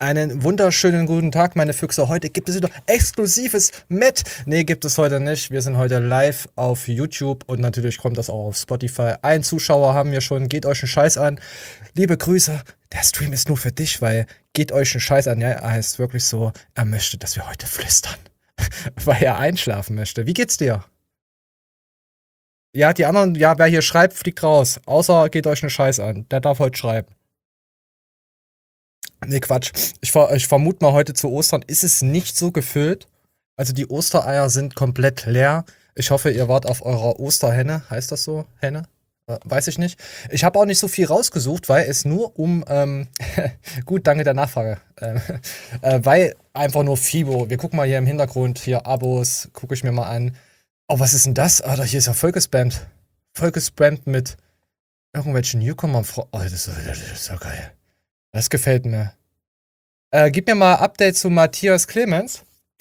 Einen wunderschönen guten Tag, meine Füchse. Heute gibt es wieder exklusives mit. Nee, gibt es heute nicht. Wir sind heute live auf YouTube und natürlich kommt das auch auf Spotify. Ein Zuschauer haben wir schon. Geht euch einen Scheiß an. Liebe Grüße. Der Stream ist nur für dich, weil geht euch einen Scheiß an. Ja, er heißt wirklich so, er möchte, dass wir heute flüstern. Weil er einschlafen möchte. Wie geht's dir? Ja, die anderen, ja, wer hier schreibt, fliegt raus. Außer geht euch einen Scheiß an. Der darf heute schreiben. Nee, Quatsch. Ich vermute mal, heute zu Ostern ist es nicht so gefüllt. Also die Ostereier sind komplett leer. Ich hoffe, ihr wart auf eurer Osterhenne. Heißt das so? Henne? Weiß ich nicht. Ich habe auch nicht so viel rausgesucht, weil es nur um, gut, danke der Nachfrage. Weil einfach nur FIBO. Wir gucken mal hier im Hintergrund, hier Abos, gucke ich mir mal an. Oh, was ist denn das? Alter, hier ist ja vollgespammt. Vollgespammt mit irgendwelchen Newcomern. Oh, das ist ja geil. Das gefällt mir. Gib mir mal Update zu Matthias Clemens.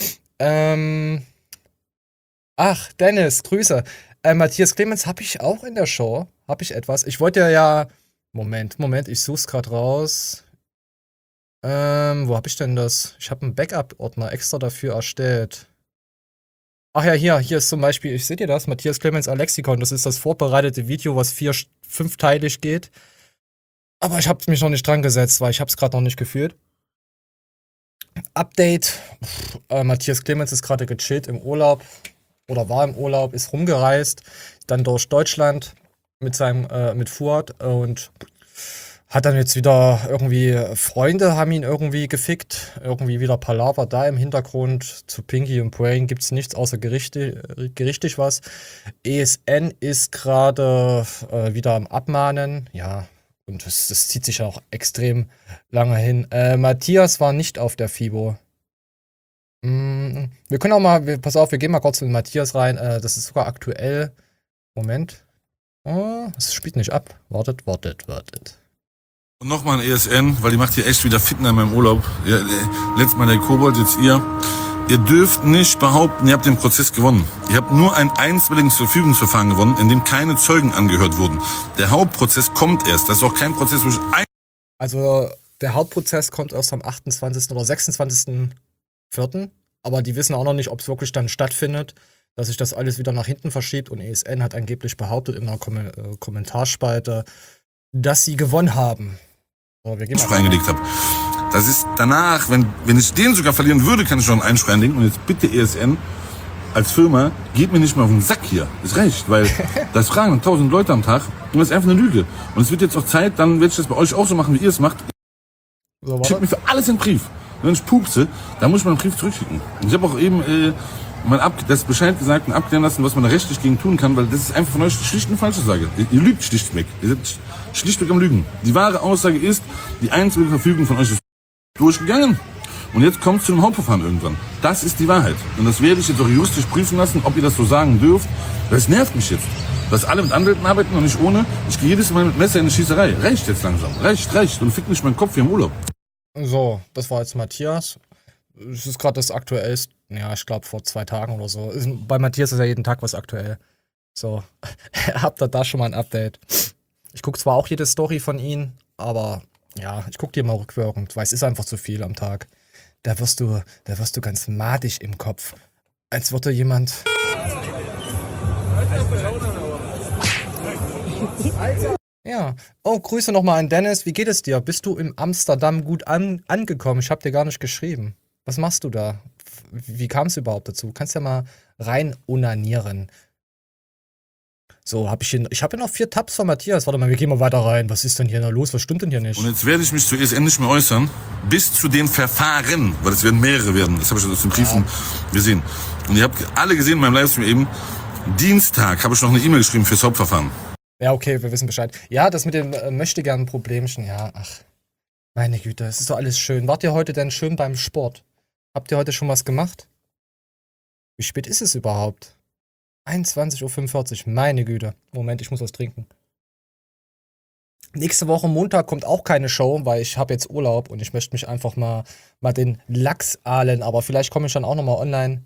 Ach, Dennis, Grüße. Matthias Clemens habe ich auch in der Show. Habe ich etwas. Ich wollte ja. Moment, ich such's gerade raus. Wo habe ich denn das? Ich habe einen Backup-Ordner extra dafür erstellt. Ach ja, hier ist zum Beispiel, ich seht ihr das? Matthias Clemens Alexikon. Das ist das vorbereitete Video, was fünfteilig geht. Aber ich habe mich noch nicht dran gesetzt, weil ich habe es gerade noch nicht gefühlt. Update. Matthias Clemens ist gerade gechillt im Urlaub. Oder war im Urlaub, ist rumgereist. Dann durch Deutschland mit Fuad. Und hat dann jetzt wieder irgendwie Freunde haben ihn irgendwie gefickt. Irgendwie wieder Palaver da im Hintergrund. Zu Pinky und Brain gibt's nichts außer gerichtlich was. ESN ist gerade wieder am Abmahnen. Ja. Und das zieht sich ja auch extrem lange hin. Matthias war nicht auf der FIBO. Wir können auch mal, pass auf, wir gehen mal kurz in Matthias rein. Das ist sogar aktuell. Moment. Oh, es spielt nicht ab. Wartet. Und nochmal ein ESN, weil die macht hier echt wieder Fitner in meinem Urlaub. Ja, letztes Mal der Kobold, jetzt ihr. Ihr dürft nicht behaupten, ihr habt den Prozess gewonnen. Ihr habt nur ein einstweiliges Verfügungsverfahren gewonnen, in dem keine Zeugen angehört wurden. Der Hauptprozess kommt erst. Das ist auch kein Prozess, wo ich Also, der Hauptprozess kommt erst am 28. oder 26.04. Aber die wissen auch noch nicht, ob es wirklich dann stattfindet, dass sich das alles wieder nach hinten verschiebt. Und ESN hat angeblich behauptet in einer Kommentarspalte, dass sie gewonnen haben. So, wir gehen mal reingelegt habe. Das ist danach, wenn ich den sogar verlieren würde, kann ich schon einen Einschreien legen. Und jetzt bitte ESN als Firma, geht mir nicht mehr auf den Sack hier. Das reicht, weil das fragen 1000 Leute am Tag und das ist einfach eine Lüge. Und es wird jetzt auch Zeit, dann werde ich das bei euch auch so machen, wie ihr es macht. So, Schickt mir für alles einen Brief. Wenn ich pupse, dann muss ich meinen Brief zurückschicken. Und ich habe auch eben das Bescheid gesagt und abklären lassen, was man da rechtlich gegen tun kann, weil das ist einfach von euch schlicht eine falsche Aussage. Ihr lügt schlichtweg. Ihr seid schlichtweg am Lügen. Die wahre Aussage ist, die einzige Verfügung von euch ist durchgegangen. Und jetzt kommt es zu einem Hauptverfahren irgendwann. Das ist die Wahrheit. Und das werde ich jetzt auch juristisch prüfen lassen, ob ihr das so sagen dürft. Das nervt mich jetzt. Dass alle mit Anwälten arbeiten und nicht ohne. Ich gehe jedes Mal mit Messer in die Schießerei. Reicht jetzt langsam. Reicht. Und fickt nicht meinen Kopf hier im Urlaub. So, das war jetzt Matthias. Es ist gerade das aktuellste. Ja, ich glaube vor 2 Tagen oder so. Bei Matthias ist ja jeden Tag was aktuell. So, habt ihr da schon mal ein Update? Ich gucke zwar auch jede Story von ihm, aber ja, ich gucke die mal rückwirkend, weil es ist einfach zu viel am Tag. Da wirst du ganz madig im Kopf. Als würde jemand. Ja. Oh, Grüße nochmal an Dennis. Wie geht es dir? Bist du in Amsterdam gut angekommen? Ich hab dir gar nicht geschrieben. Was machst du da? Wie kam es überhaupt dazu? Du kannst ja mal rein onanieren. So, ich habe hier noch 4 Tabs von Matthias. Warte mal, wir gehen mal weiter rein. Was ist denn hier noch los? Was stimmt denn hier nicht? Und jetzt werde ich mich zu ESN nicht mehr äußern, bis zu den Verfahren, weil es werden mehrere werden. Das habe ich schon aus den Briefen gesehen. Und ihr habt alle gesehen in meinem Livestream eben, Dienstag habe ich noch eine E-Mail geschrieben fürs Hauptverfahren. Ja, okay, wir wissen Bescheid. Ja, das mit dem Möchtegern-Problemchen, ja, ach. Meine Güte, es ist doch alles schön. Wart ihr heute denn schön beim Sport? Habt ihr heute schon was gemacht? Wie spät ist es überhaupt? 21:45 Uhr, meine Güte. Moment, ich muss was trinken. Nächste Woche Montag kommt auch keine Show, weil ich habe jetzt Urlaub und ich möchte mich einfach mal den Lachs ahlen. Aber vielleicht komme ich dann auch nochmal online.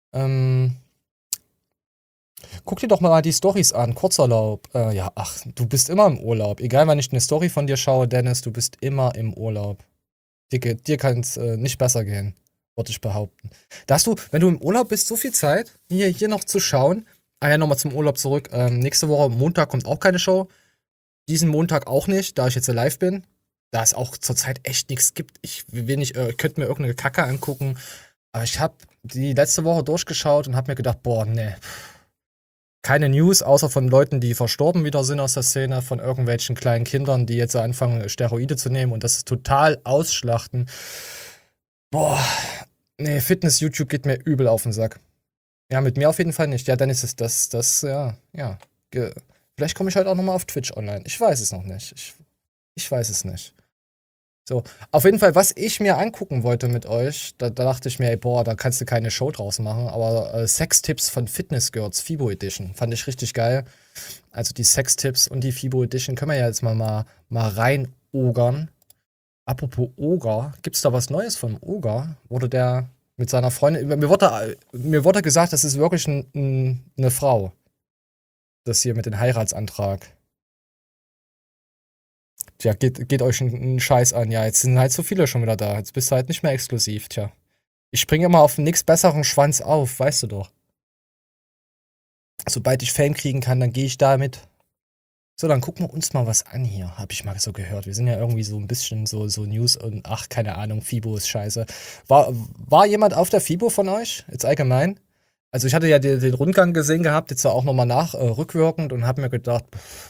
Guck dir doch mal die Storys an. Kurzurlaub. Ja, ach, du bist immer im Urlaub. Egal, wann ich eine Story von dir schaue, Dennis, du bist immer im Urlaub. Dir kann es nicht besser gehen, würde ich behaupten. Da hast du, wenn du im Urlaub bist, so viel Zeit, hier noch zu schauen. Ah ja, nochmal zum Urlaub zurück. Nächste Woche, Montag, kommt auch keine Show. Diesen Montag auch nicht, da ich jetzt live bin. Da es auch zurzeit echt nichts gibt. Ich könnte mir irgendeine Kacke angucken. Aber ich habe die letzte Woche durchgeschaut und habe mir gedacht, boah, nee. Keine News, außer von Leuten, die verstorben wieder sind aus der Szene, von irgendwelchen kleinen Kindern, die jetzt anfangen, Steroide zu nehmen und das ist total ausschlachten. Boah, nee, Fitness-YouTube geht mir übel auf den Sack. Ja, mit mir auf jeden Fall nicht. Ja, dann ist es das, ja. Vielleicht komme ich halt auch nochmal auf Twitch online. Ich weiß es noch nicht. Ich weiß es nicht. So, auf jeden Fall, was ich mir angucken wollte mit euch, da dachte ich mir, ey, boah, da kannst du keine Show draus machen, aber Sextipps von Fitness Girls, FIBO Edition, fand ich richtig geil. Also die Sextipps und die FIBO Edition können wir ja jetzt mal rein-ogern. Apropos Oger, gibt's da was Neues von Oger? Wurde der mit seiner Freundin, mir wurde gesagt, das ist wirklich eine Frau. Das hier mit dem Heiratsantrag. Tja, geht euch einen Scheiß an. Ja, jetzt sind halt so viele schon wieder da. Jetzt bist du halt nicht mehr exklusiv, tja. Ich springe immer auf nix besseren Schwanz auf, weißt du doch. Sobald ich Fame kriegen kann, dann gehe ich damit. So, dann gucken wir uns mal was an hier. Hab ich mal so gehört. Wir sind ja irgendwie so ein bisschen so News und ach, keine Ahnung, FIBO ist scheiße. War jemand auf der FIBO von euch? Jetzt allgemein? Also ich hatte ja den Rundgang gesehen gehabt, jetzt auch nochmal rückwirkend und hab mir gedacht,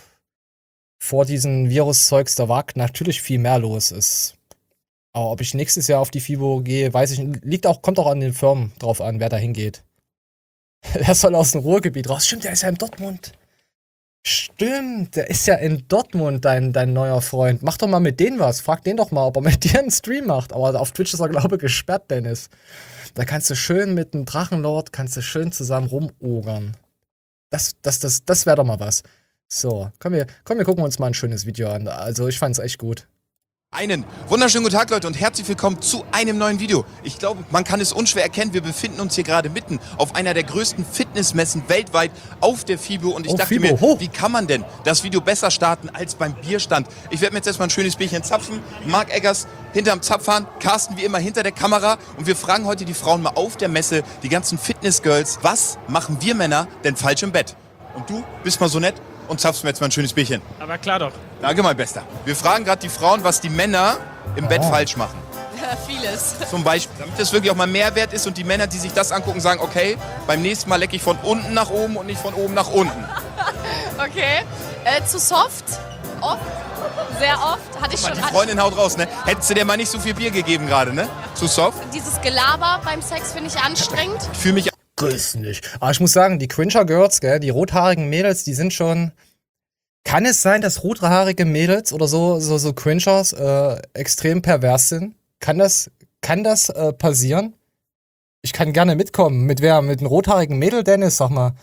vor diesen Viruszeugs, da war natürlich viel mehr los ist. Aber ob ich nächstes Jahr auf die FIBO gehe, weiß ich nicht. Kommt auch an den Firmen drauf an, wer da hingeht. Der soll aus dem Ruhrgebiet raus. Stimmt, der ist ja in Dortmund. Stimmt, der ist ja in Dortmund, dein neuer Freund. Mach doch mal mit denen was. Frag den doch mal, ob er mit dir einen Stream macht. Aber auf Twitch ist er, glaube ich, gesperrt, Dennis. Da kannst du schön mit dem Drachenlord, zusammen rumogern. Das wäre doch mal was. So, komm, wir gucken uns mal ein schönes Video an. Also, ich fand's echt gut. Einen wunderschönen guten Tag, Leute, und herzlich willkommen zu einem neuen Video. Ich glaube, man kann es unschwer erkennen, wir befinden uns hier gerade mitten auf einer der größten Fitnessmessen weltweit auf der FIBO. Und ich dachte FIBO, mir, wie kann man denn das Video besser starten als beim Bierstand? Ich werde mir jetzt erstmal ein schönes Bierchen zapfen. Marc Eggers hinterm Zapfhahn, Carsten wie immer hinter der Kamera. Und wir fragen heute die Frauen mal auf der Messe, die ganzen Fitnessgirls, was machen wir Männer denn falsch im Bett? Und du bist mal so nett und zapfst mir jetzt mal ein schönes Bierchen. Aber klar doch. Danke, mein Bester. Wir fragen gerade die Frauen, was die Männer im Bett falsch machen. Ja, vieles. Zum Beispiel, damit das wirklich auch mal Mehrwert ist und die Männer, die sich das angucken, sagen, okay, beim nächsten Mal lecke ich von unten nach oben und nicht von oben nach unten. Okay. Zu soft. Oft. Sehr oft. Hatte ich schon. Die Freundin haut raus, ne? Hättest du dir mal nicht so viel Bier gegeben gerade, ne? Zu soft? Dieses Gelaber beim Sex finde ich anstrengend. Ich fühle mich... Grüß dich. Aber ich muss sagen, die Cringer-Girls, gell, die rothaarigen Mädels, die sind schon... Kann es sein, dass rothaarige Mädels oder so Cringers extrem pervers sind? Kann das passieren? Ich kann gerne mitkommen. Mit wer? Mit einem rothaarigen Mädel, Dennis? Sag mal.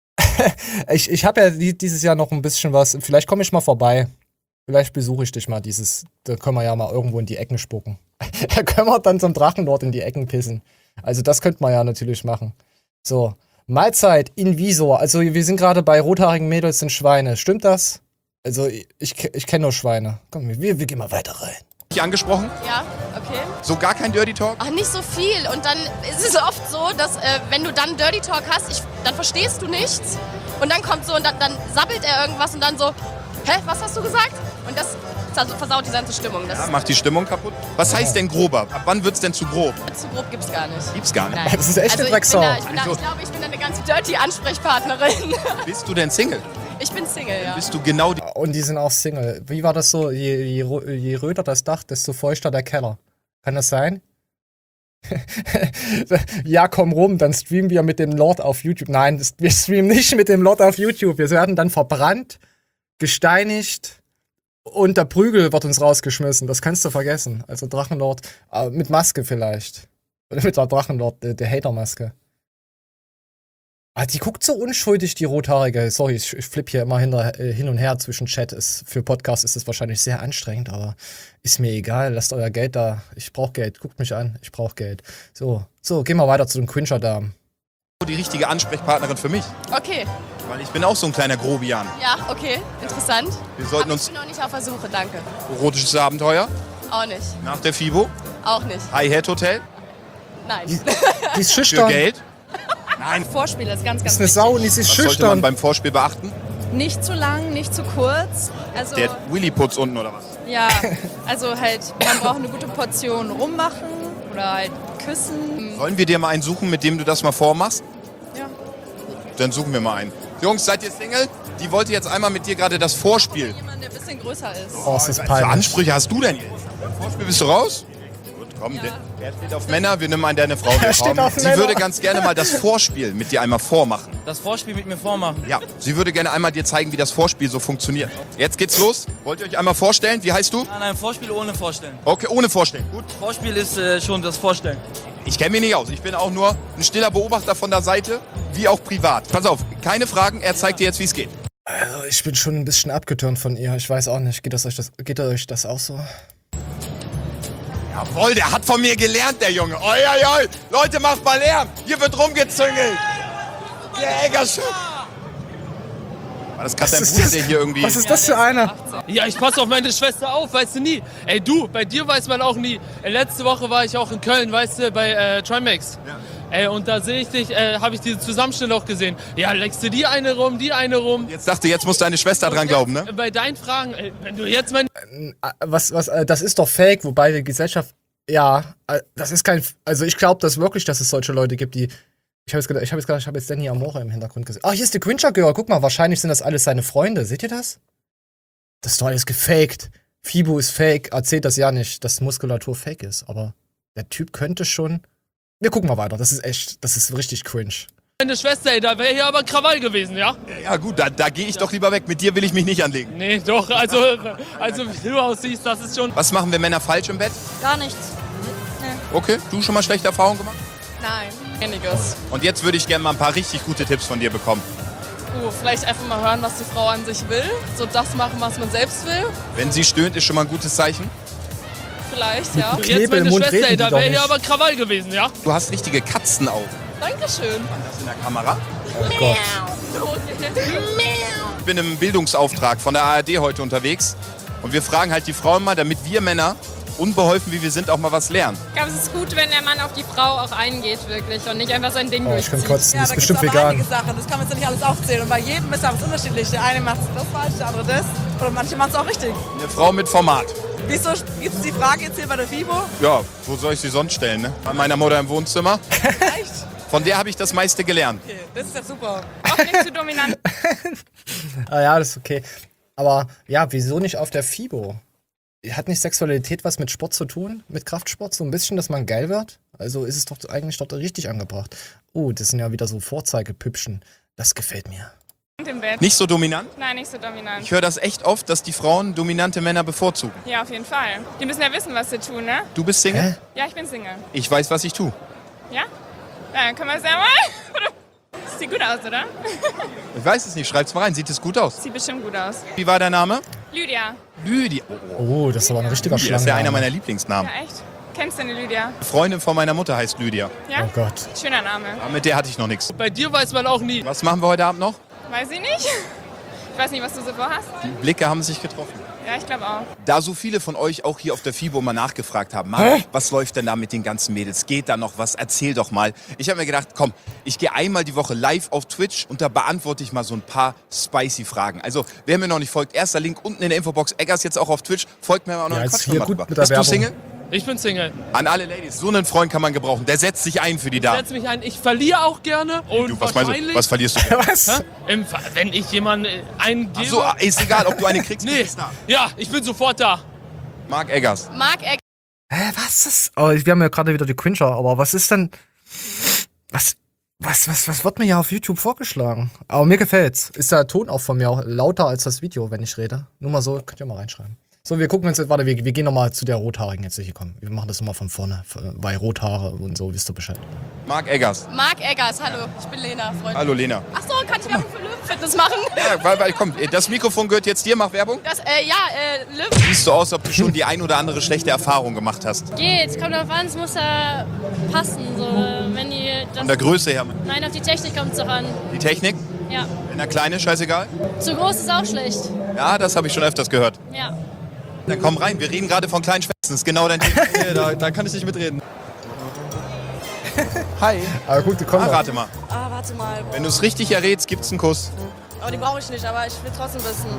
ich habe ja dieses Jahr noch ein bisschen was. Vielleicht komme ich mal vorbei. Vielleicht besuche ich dich mal da können wir ja mal irgendwo in die Ecken spucken. Da können wir dann zum Drachenlord in die Ecken pissen. Also das könnte man ja natürlich machen. So, Mahlzeit, Invisor. Also wir sind gerade bei rothaarigen Mädels sind Schweine. Stimmt das? Also ich kenne nur Schweine. Komm, wir gehen mal weiter rein. Angesprochen? Ja, okay. So gar kein Dirty Talk? Ach, nicht so viel. Und dann ist es oft so, dass wenn du dann Dirty Talk hast, dann verstehst du nichts. Und dann kommt so und dann sabbelt er irgendwas und dann so, hä, was hast du gesagt? Und das versaut die ganze Stimmung. Das Macht die Stimmung kaputt? Was heißt denn grober? Ab wann wird's denn zu grob? Zu grob gibt's gar nicht. Gibt's gar nicht. Nein. Das ist echt eine ich Drecksau. glaube, ich bin da eine ganz dirty Ansprechpartnerin. Bist du denn Single? Ich bin Single, ja. Bist du genau die... Und die sind auch Single. Wie war das so? Je röter das Dach, desto feuchter der Keller. Kann das sein? Ja, komm rum, dann streamen wir mit dem Lord auf YouTube. Nein, wir streamen nicht mit dem Lord auf YouTube. Wir werden dann verbrannt, gesteinigt und der Prügel wird uns rausgeschmissen. Das kannst du vergessen. Also Drachenlord, mit Maske vielleicht. Oder mit der Drachenlord, der Hater-Maske. Die guckt so unschuldig, die Rothaarige. Sorry, ich flippe hier immer hin und her zwischen Chat. Für Podcast ist es wahrscheinlich sehr anstrengend, aber ist mir egal. Lasst euer Geld da. Ich brauch Geld. Guckt mich an. Ich brauch Geld. So, gehen wir weiter zu den Cringer-Damen. die richtige Ansprechpartnerin für mich. Okay. Weil ich bin auch so ein kleiner Grobian. Ja, okay. Interessant. Wir sollten Aber uns... ich bin noch nicht auf der Suche, danke. Erotisches Abenteuer? Auch nicht. Nach der FIBO? Auch nicht. High-Hat-Hotel? Nein. Die ist Für schüchtern. Geld? Nein. Vorspiel ist ganz, Die ganz ist eine wichtig. Sau und die ist Was sollte man schüchtern. beim Vorspiel beachten? Nicht zu lang, nicht zu kurz. Also, Der Willy-Putz unten oder was? ja, also halt, man braucht eine gute Portion rummachen oder halt küssen. Sollen wir dir mal einen suchen, mit dem du das mal vormachst? Ja. Dann suchen wir mal einen. Jungs, seid ihr Single? Die wollte jetzt einmal mit dir gerade das Vorspiel. Jemand, der ein bisschen größer ist. Oh, es ist Was für peinlich. Ansprüche hast du denn jetzt? Beim Vorspiel bist du raus? Gut, komm, Ja. der steht auf Männer, wir nehmen einen, der eine Frau Er steht auf Sie Männer. würde ganz gerne mal das Vorspiel mit dir einmal vormachen. Das Vorspiel mit mir vormachen. Ja, sie würde gerne einmal dir zeigen, wie das Vorspiel so funktioniert. Jetzt geht's los. Wollt ihr euch einmal vorstellen? Wie heißt du? Nein, Vorspiel ohne Vorstellen. Okay, ohne Vorstellen. Gut. Vorspiel ist schon das Vorstellen. Ich kenne mich nicht aus. Ich bin auch nur ein stiller Beobachter von der Seite, wie auch privat. Pass auf, keine Fragen. Er zeigt dir jetzt, wie es geht. Also, ich bin schon ein bisschen abgetürnt von ihr. Ich weiß auch nicht. Geht euch das auch so? Jawohl, der hat von mir gelernt, der Junge. Oi, oi, oi. Leute, macht mal Lärm. Hier wird rumgezüngelt. Der Eggers. War das gerade dein ist Bruder, das? der hier irgendwie... Was ist das für einer? Ja, ich passe auf meine Schwester auf, weißt du nie. Ey du, bei dir weiß man auch nie. Letzte Woche war ich auch in Köln, weißt du, bei Trimax. Ja. Ey, und da sehe ich dich, habe ich diese Zusammenstellung auch gesehen. Ja, leckst du die eine rum. Jetzt dachte, jetzt muss deine Schwester dran glauben, ne? Bei deinen Fragen, ey, wenn du jetzt mein... Das ist doch fake, wobei die Gesellschaft, ja, das ist kein, also ich glaube das wirklich, dass es solche Leute gibt, die, ich habe jetzt Danny Amore im Hintergrund gesehen. Ach, hier ist die Quincher Girl, guck mal, wahrscheinlich sind das alles seine Freunde, seht ihr das? Das ist doch alles gefaked. FIBO ist fake, erzählt das ja nicht, dass Muskulatur fake ist, aber der Typ könnte schon, wir gucken mal weiter, das ist richtig cringe. Meine Schwester, ey, da wäre hier aber Krawall gewesen, ja? Ja gut, da gehe ich doch lieber weg. Mit dir will ich mich nicht anlegen. Nee, doch, also wie du aussiehst, das ist schon... Was machen wir Männer falsch im Bett? Gar nichts. Okay, du schon mal schlechte Erfahrungen gemacht? Nein. Einiges. Und jetzt würde ich gerne mal ein paar richtig gute Tipps von dir bekommen. Vielleicht einfach mal hören, was die Frau an sich will. So das machen, was man selbst will. Wenn sie stöhnt, ist schon mal ein gutes Zeichen. Vielleicht, ja. Knebel Jetzt meine im Mund Schwester, reden ey, die da doch wäre hier nicht. aber Krawall gewesen, ja? Du hast richtige Katzenaugen. Dankeschön. Das in der Kamera. Oh Gott. Ich bin im Bildungsauftrag von der ARD heute unterwegs. Und wir fragen halt die Frauen mal, damit wir Männer, unbeholfen wie wir sind, auch mal was lernen. Ich glaube, es ist gut, wenn der Mann auf die Frau auch eingeht, wirklich, und nicht einfach sein Ding Oh, ich kann durchzieht. kotzen, die Ja, ist da bestimmt gibt's aber vegan. einige Sachen, das kann man jetzt nicht alles aufzählen. Und bei jedem ist es unterschiedlich. Der eine macht das falsch, der andere das. Oder manche machen es auch richtig. Eine Frau mit Format. Wieso gibt es die Frage jetzt hier bei der FIBO? Ja, wo soll ich sie sonst stellen, ne? Bei meiner Mutter im Wohnzimmer. Echt? Von der habe ich das meiste gelernt. Okay, das ist ja super. Auch nicht zu dominant. Ah ja, das ist okay. Aber ja, wieso nicht auf der FIBO? Hat nicht Sexualität was mit Sport zu tun? Mit Kraftsport? So ein bisschen, dass man geil wird? Also ist es doch eigentlich dort richtig angebracht. Oh, das sind ja wieder so Vorzeigepüppchen. Das gefällt mir. Im Bett. Nicht so dominant? Nein, nicht so dominant. Ich höre das echt oft, dass die Frauen dominante Männer bevorzugen. Ja, auf jeden Fall. Die müssen ja wissen, was sie tun, ne? Du bist Single? Hä? Ja, ich bin Single. Ich weiß, was ich tue. Ja? Ja, dann können wir es ja mal. Sieht gut aus, oder? Ich weiß es nicht, schreib's mal rein. Sieht es gut aus? Sieht bestimmt gut aus. Wie war der Name? Lydia. Lydia. Oh, das ist aber ein richtiger Das ist ja einer Schlangen. meiner Lieblingsnamen. Ja, echt? Kennst du eine Lydia? Eine Freundin von meiner Mutter heißt Lydia. Ja? Oh Gott. Schöner Name. Aber mit der hatte ich noch nichts. Bei dir weiß man auch nie. Was machen wir heute Abend noch? Weiß ich nicht. Ich weiß nicht, was du so vorhast. Die Blicke haben sich getroffen. Ja, ich glaube auch. Da so viele von euch auch hier auf der FIBO mal nachgefragt haben, Marc, was läuft denn da mit den ganzen Mädels? Geht da noch was? Erzähl doch mal. Ich habe mir gedacht, komm, ich gehe einmal die Woche live auf Twitch und da beantworte ich mal so ein paar spicy Fragen. Also, wer mir noch nicht folgt, erster Link unten in der Infobox. Eggers jetzt auch auf Twitch. Folgt mir mal noch Ja, einen ist Quatsch hier mal gut drüber. mit der Bist du Werbung. Single? Ich bin Single. An alle Ladies, so einen Freund kann man gebrauchen. Der setzt sich ein für die Damen. Setz mich ein. Ich verliere auch gerne. Und Du, was meinst du? wahrscheinlich... Was verlierst du? Was? Hä? Wenn ich jemanden eingebe... So, ist egal, ob du eine kriegst. du Nee. bist da. Ja, ich bin sofort da. Marc Eggers. Marc Eggers. Hä, was ist? Oh, wir haben ja gerade wieder die Quincher, aber was ist denn. Was wird mir ja auf YouTube vorgeschlagen? Aber mir gefällt's. Ist der Ton auch von mir auch lauter als das Video, wenn ich rede? Nur mal so, könnt ihr mal reinschreiben. So, wir gucken uns jetzt, warte, wir gehen nochmal zu der Rothaarigen jetzt hier kommen. Wir machen das nochmal von vorne, bei Rothaare und so, wisst ihr Bescheid. Marc Eggers. Marc Eggers, hallo. Ich bin Lena, Freund. Hallo Lena. Ach so, kann ich Werbung für Löwenfitness machen? Ja, weil, komm, das Mikrofon gehört jetzt dir, mach Werbung. Das, Löwen. Siehst so aus, ob du schon die ein oder andere schlechte Erfahrung gemacht hast. Geht, kommt drauf an, es muss ja passen. So, wenn die das, Von der Größe her. nein, auf die Technik kommt es doch an. Die Technik, Ja. wenn der Kleine, scheißegal. Zu groß ist auch schlecht. Ja, das habe ich schon öfters gehört. Ja. Dann komm rein, wir reden gerade von kleinen Schwestern. sitzen, ist genau dein Ding. Nee, da kann ich nicht mitreden. Hi. Aber gut, die kommen noch. Rate mal. Warte mal. Wenn du es richtig errätst, gibt's einen Kuss. Oh, die brauche ich nicht, aber ich will trotzdem wissen.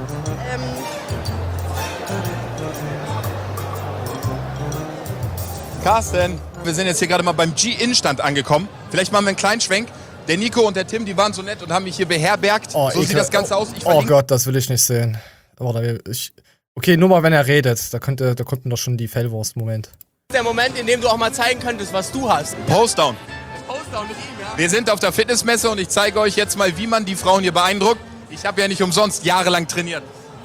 Carsten, wir sind jetzt hier gerade mal beim G-In-Stand angekommen. Vielleicht machen wir einen kleinen Schwenk. Der Nico und der Tim, die waren so nett und haben mich hier beherbergt. So sieht das Ganze aus. Oh Gott, das will ich nicht sehen. Okay, nur mal, wenn er redet. Da kommt doch schon die Fellwurst-Moment. Der Moment, in dem du auch mal zeigen könntest, was du hast. Postdown. Postdown mit ihm, ja? Wir sind auf der Fitnessmesse und ich zeige euch jetzt mal, wie man die Frauen hier beeindruckt. Ich habe ja nicht umsonst jahrelang trainiert.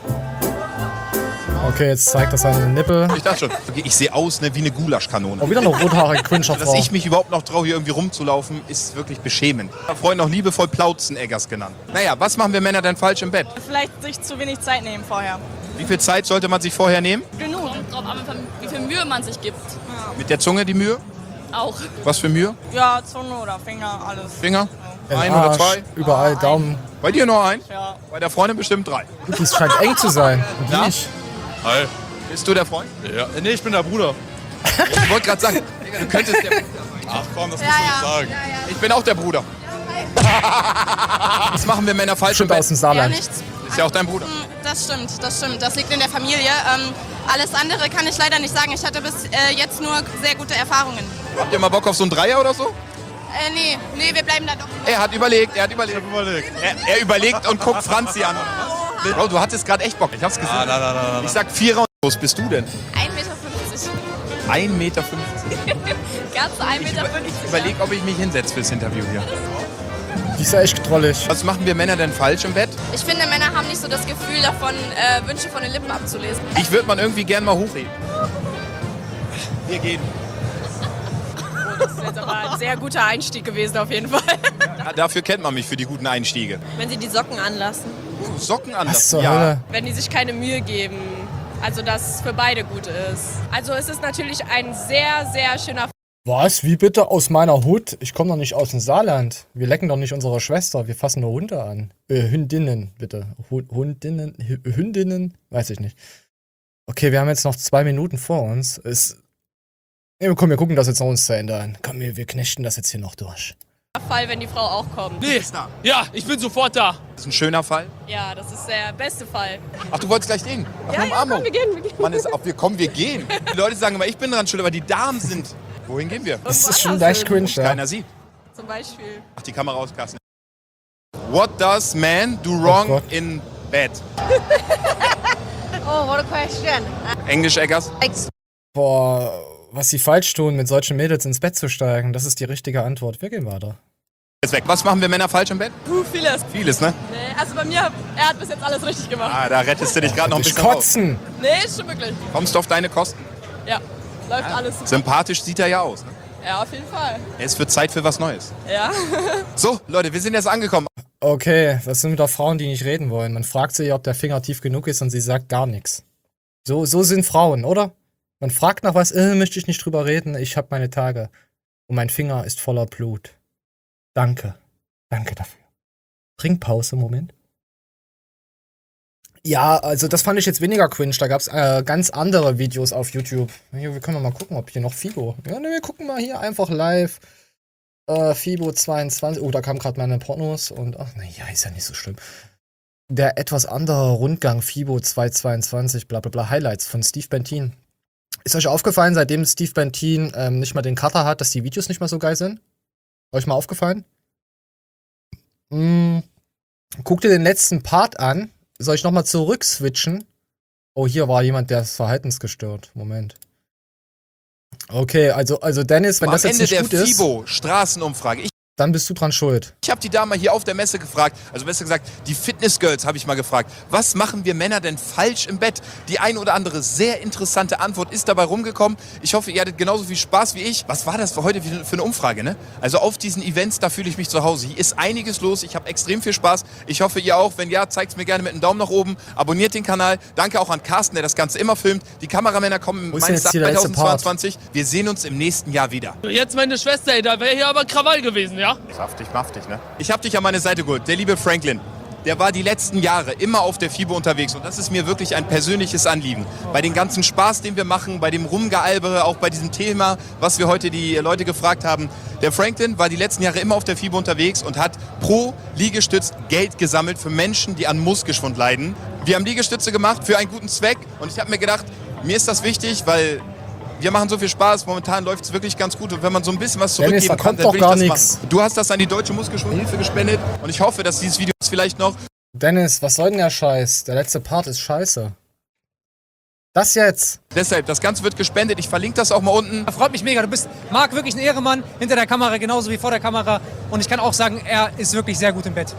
Okay, jetzt zeigt er seinen Nippel. Ich dachte schon, ich sehe aus wie eine Gulaschkanone. Oh, wieder eine rothaarige Quinscher Dass Frau. ich mich überhaupt noch traue, hier irgendwie rumzulaufen, ist wirklich beschämend. Freunde noch liebevoll Plauzeneggers genannt. Naja, was machen wir Männer denn falsch im Bett? Vielleicht sich zu wenig Zeit nehmen vorher. Wie viel Zeit sollte man sich vorher nehmen? Genug. Kommt drauf an, wie viel Mühe man sich gibt. Mit der Zunge die Mühe? Auch. Was für Mühe? Ja, Zunge oder Finger, alles. Finger? Im Ein oder Arsch, zwei? Überall Daumen. Bei dir nur ein? Ja. Bei der Freundin bestimmt 3. Gut, das scheint eng zu sein. Und Ja. nicht. Hi. Bist du der Freund? Ja. Nee, ich bin der Bruder. Ich wollte gerade sagen, Digga, du könntest der Bruder sein. Ach komm, das musst du nicht sagen. Ich bin auch der Bruder. Was machen wir Männer falsch im Stimmt, aus Bett? dem Ja, Saarland. nichts. Ist ja auch dein Bruder. Das stimmt, das stimmt. Das liegt in der Familie. Alles andere kann ich leider nicht sagen. Ich hatte bis jetzt nur sehr gute Erfahrungen. Habt ihr mal Bock auf so einen Dreier oder so? Nee, wir bleiben da doch. Er hat überlegt. Er überlegt und guckt Franzi an. Bro, du hattest gerade echt Bock. Ich hab's gesehen. Ich sag 4er und wo bist du denn? 1,50 1,50 Meter. Meter. Ganz 1,50 Meter. Überleg, ob ich mich hinsetze fürs Interview hier. Die ist ja echt drollig. Was machen wir Männer denn falsch im Bett? Ich finde, Männer haben nicht so das Gefühl davon, Wünsche von den Lippen abzulesen. Ich würde man irgendwie gern mal hochheben. Wir gehen. Das ist jetzt aber ein sehr guter Einstieg gewesen auf jeden Fall. Ja, dafür kennt man mich für die guten Einstiege. Wenn sie die Socken anlassen. Socken Was anders. zur Ja. Hölle? Wenn die sich keine Mühe geben. Also, dass es für beide gut ist. Also, es ist natürlich ein sehr, sehr schöner Was? Wie bitte? Aus meiner Hut? Ich komme doch nicht aus dem Saarland. Wir lecken doch nicht unsere Schwester. Wir fassen nur Hunde an. Hündinnen, bitte. Hündinnen? Weiß ich nicht. Okay, wir haben jetzt noch 2 Minuten vor uns. Komm, wir gucken das jetzt noch uns zu Ende an. Komm, wir knechten das jetzt hier noch durch. Fall, wenn die Frau auch kommt. Nee. Ja, ich bin sofort da. Das ist ein schöner Fall. Ja, das ist der beste Fall. Ach, du wolltest gleich gehen? Ach, eine Umarmung. wir gehen. Mann, wir gehen. Die Leute sagen immer, ich bin dran schuld, aber die Damen sind. Wohin gehen wir? Das ist schon leicht cringe, ja. Keiner sieht. Zum Beispiel. Ach, die Kamera aus, Carsten. What does man do wrong Gott. in bed? Oh, what a question. Englisch, Eggers? Boah, was sie falsch tun, mit solchen Mädels ins Bett zu steigen, das ist die richtige Antwort. Wir gehen weiter. Ist weg. Was machen wir Männer falsch im Bett? Vieles. Vieles, ne? Nee, also bei mir, er hat bis jetzt alles richtig gemacht. Ah, da rettest du dich gerade noch ein Ich bisschen raus. kotzen! Nee, ist schon wirklich. Kommst du auf deine Kosten? Ja, läuft alles super. Sympathisch sieht er ja aus. Ne? Ja, auf jeden Fall. Es wird Zeit für was Neues. Ja. So, Leute, wir sind jetzt angekommen. Okay, das sind wieder Frauen, die nicht reden wollen. Man fragt sie, ob der Finger tief genug ist und sie sagt gar nichts. So sind Frauen, oder? Man fragt nach was, möchte ich nicht drüber reden, ich habe meine Tage. Und mein Finger ist voller Blut. Danke. Danke dafür. Trinkpause, Moment. Ja, also das fand ich jetzt weniger cringe. Da gab es ganz andere Videos auf YouTube. Hier, wir können mal gucken, ob hier noch Fibo. Ja, ne, wir gucken mal hier einfach live. Fibo 22. Oh, da kam gerade meine Pornos und ach, naja, ist ja nicht so schlimm. Der etwas andere Rundgang Fibo 222, bla bla bla, Highlights von Steve Bentin. Ist euch aufgefallen, seitdem Steve Bentin nicht mal den Cutter hat, dass die Videos nicht mehr so geil sind? Euch mal aufgefallen? Guckt ihr den letzten Part an? Soll ich nochmal zurück switchen? Oh, hier war jemand, der ist verhaltensgestört. Moment. Okay, also Dennis, wenn Am das jetzt Ende nicht der gut ist, FIBO-Straßenumfrage. dann bist du dran schuld. Ich habe die Dame hier auf der Messe gefragt, also besser gesagt, die Fitness-Girls habe ich mal gefragt. Was machen wir Männer denn falsch im Bett? Die ein oder andere sehr interessante Antwort ist dabei rumgekommen. Ich hoffe, ihr hattet genauso viel Spaß wie ich. Was war das für heute für eine Umfrage, ne? Also auf diesen Events, da fühle ich mich zu Hause. Hier ist einiges los, ich habe extrem viel Spaß. Ich hoffe, ihr auch. Wenn ja, zeigt es mir gerne mit einem Daumen nach oben. Abonniert den Kanal. Danke auch an Carsten, der das Ganze immer filmt. Die Kameramänner kommen Wo ist meines denn jetzt hier der letzte 2022. Wir sehen uns im nächsten Jahr wieder. Jetzt meine Schwester, ey, da wäre hier aber Krawall gewesen, ja? Saftig, maftig, ne? Ich hab dich an meine Seite geholt, der liebe Franklin. der war die letzten Jahre immer auf der FIBO unterwegs. Und das ist mir wirklich ein persönliches Anliegen. Bei dem ganzen Spaß, den wir machen, bei dem Rumgealbere, auch bei diesem Thema, was wir heute die Leute gefragt haben. Der Franklin war die letzten Jahre immer auf der FIBO unterwegs und hat pro Liegestütz Geld gesammelt für Menschen, die an Muskelschwund leiden. Wir haben Liegestütze gemacht für einen guten Zweck. Und ich habe mir gedacht, mir ist das wichtig, weil wir machen so viel Spaß. Momentan läuft es wirklich ganz gut. Und wenn man so ein bisschen was Dennis, zurückgeben da kann, kommt dann will ich doch das gar machen. Du hast das an die Deutsche Muskelschwundhilfe gespendet. Und ich hoffe, dass dieses Video jetzt vielleicht noch... Dennis, was soll denn der Scheiß? Der letzte Part ist scheiße. Das jetzt. Deshalb, das Ganze wird gespendet. Ich verlinke das auch mal unten. Freut mich mega. Du bist, Marc, wirklich ein Ehrenmann hinter der Kamera, genauso wie vor der Kamera. Und ich kann auch sagen, er ist wirklich sehr gut im Bett.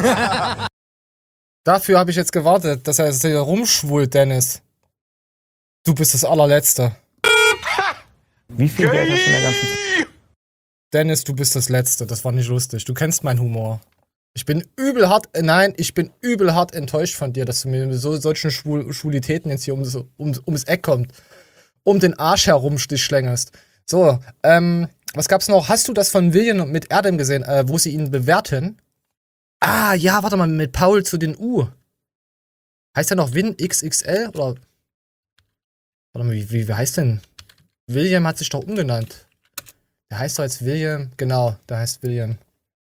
Dafür habe ich jetzt gewartet, dass er hier rumschwult, Dennis. Du bist das allerletzte. Wie viel Geld hast du in der ganzen Zeit? Dennis, du bist das Letzte. Das war nicht lustig. Du kennst meinen Humor. Ich bin übel hart enttäuscht von dir, dass du mir mit solchen Schwulitäten jetzt hier ums Eck kommt. Um den Arsch herum dich schlängelst. So, was gab's noch? Hast du das von William mit Erdem gesehen, wo sie ihn bewerten? Ah, ja, warte mal, mit Paul zu den U. Heißt der noch Win XXL? Oder? Warte mal, wie heißt denn? William hat sich doch umgenannt. Der heißt doch jetzt William. Genau, der heißt William.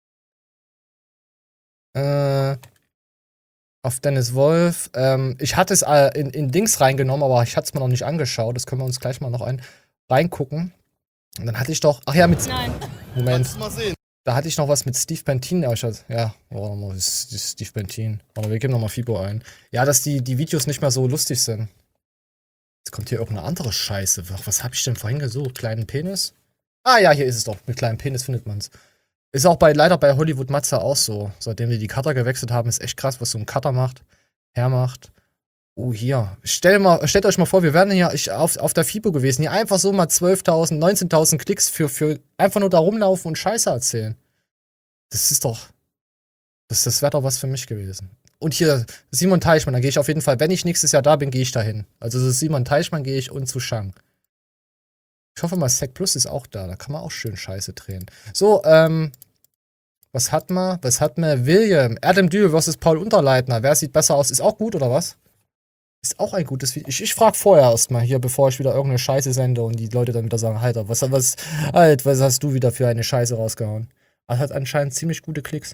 Auf Dennis Wolf. Ich hatte es in Dings reingenommen, aber ich hatte es mir noch nicht angeschaut. Das können wir uns gleich mal noch reingucken. Und dann hatte ich doch. Ach ja, mit. Nein. Moment. Mal sehen. Da hatte ich noch was mit Steve Bentin. Ja, warte mal, das ist Steve Bentin. Warte, wir geben nochmal FIBO ein. Ja, dass die Videos nicht mehr so lustig sind. Jetzt kommt hier irgendeine andere Scheiße. Was habe ich denn vorhin gesucht? Kleinen Penis? Ah ja, hier ist es doch. Mit kleinem Penis findet man's. Ist auch leider bei Hollywood Matze auch so. Seitdem wir die Cutter gewechselt haben, ist echt krass, was so ein Cutter macht. Hermacht. Oh, hier. Stellt euch mal vor, wir wären hier auf der FIBO gewesen. Hier einfach so mal 12.000, 19.000 Klicks für einfach nur da rumlaufen und Scheiße erzählen. Das ist doch. Das wäre doch was für mich gewesen. Und hier, Simon Teichmann, da gehe ich auf jeden Fall, wenn ich nächstes Jahr da bin, gehe ich dahin. Also zu Simon Teichmann gehe ich und zu Shang. Ich hoffe mal, Sec Plus ist auch da. Da kann man auch schön Scheiße drehen. So, was hat man? William. Adam Dühl versus Paul Unterleitner. Wer sieht besser aus? Ist auch gut, oder was? Ist auch ein gutes Video. Ich frage vorher erstmal hier, bevor ich wieder irgendeine Scheiße sende und die Leute dann wieder sagen, Alter, was hast du wieder für eine Scheiße rausgehauen? Das hat anscheinend ziemlich gute Klicks.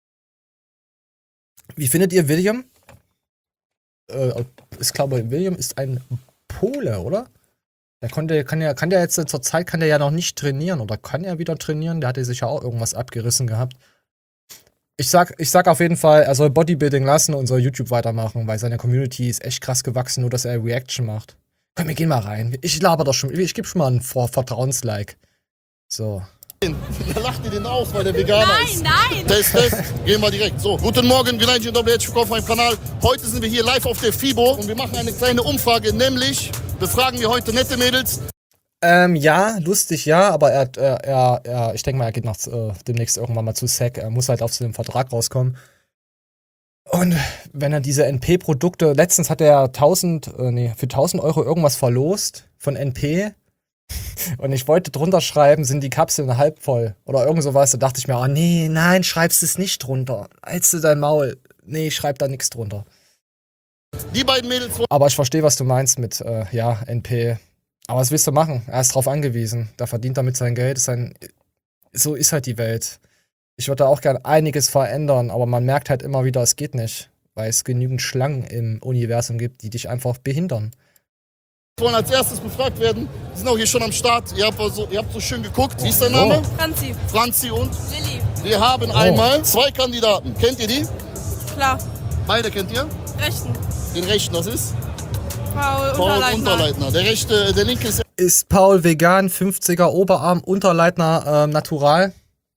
Wie findet ihr William? Ich glaube, William ist ein Pole, oder? Kann der jetzt zur Zeit kann der ja noch nicht trainieren oder kann er wieder trainieren? Der hatte sich ja auch irgendwas abgerissen gehabt. Ich sag auf jeden Fall, er soll Bodybuilding lassen und soll YouTube weitermachen, weil seine Community ist echt krass gewachsen, nur dass er Reaction macht. Komm, wir gehen mal rein. Ich laber doch schon. Ich gebe schon mal ein Vertrauenslike. So. Da lacht ihr den auf, weil der Veganer ist. Nein! Test. Gehen wir direkt. So, guten Morgen, herzlich willkommen auf meinem Kanal. Heute sind wir hier live auf der FIBO und wir machen eine kleine Umfrage, nämlich befragen wir heute nette Mädels. Ja, lustig, ja, aber ich denke mal, er geht noch demnächst irgendwann mal zu SEC. Er muss halt auf so einem Vertrag rauskommen. Und wenn er diese NP-Produkte, letztens hat er für 1.000 Euro irgendwas verlost von NP. Und ich wollte drunter schreiben, sind die Kapseln halb voll oder irgend sowas. Da dachte ich mir, oh nee, nein, schreibst es nicht drunter. Hältst du dein Maul. Nee, ich schreib da nichts drunter. Die beiden Mädels. Aber ich verstehe, was du meinst mit, NP. Aber was willst du machen? Er ist drauf angewiesen. Da verdient damit sein Geld. So ist halt die Welt. Ich würde da auch gern einiges verändern, aber man merkt halt immer wieder, es geht nicht. Weil es genügend Schlangen im Universum gibt, die dich einfach behindern. Wollen als erstes befragt werden. Die sind auch hier schon am Start. Ihr habt so schön geguckt. Wie ist dein Name? Franzi. Franzi und? Lilly. Wir haben einmal 2 Kandidaten. Kennt ihr die? Klar. Beide kennt ihr? Rechten. Den rechten, das ist? Paul Unterleitner. Der linke ist... Ist Paul vegan, 50er Oberarm, Unterleitner natural?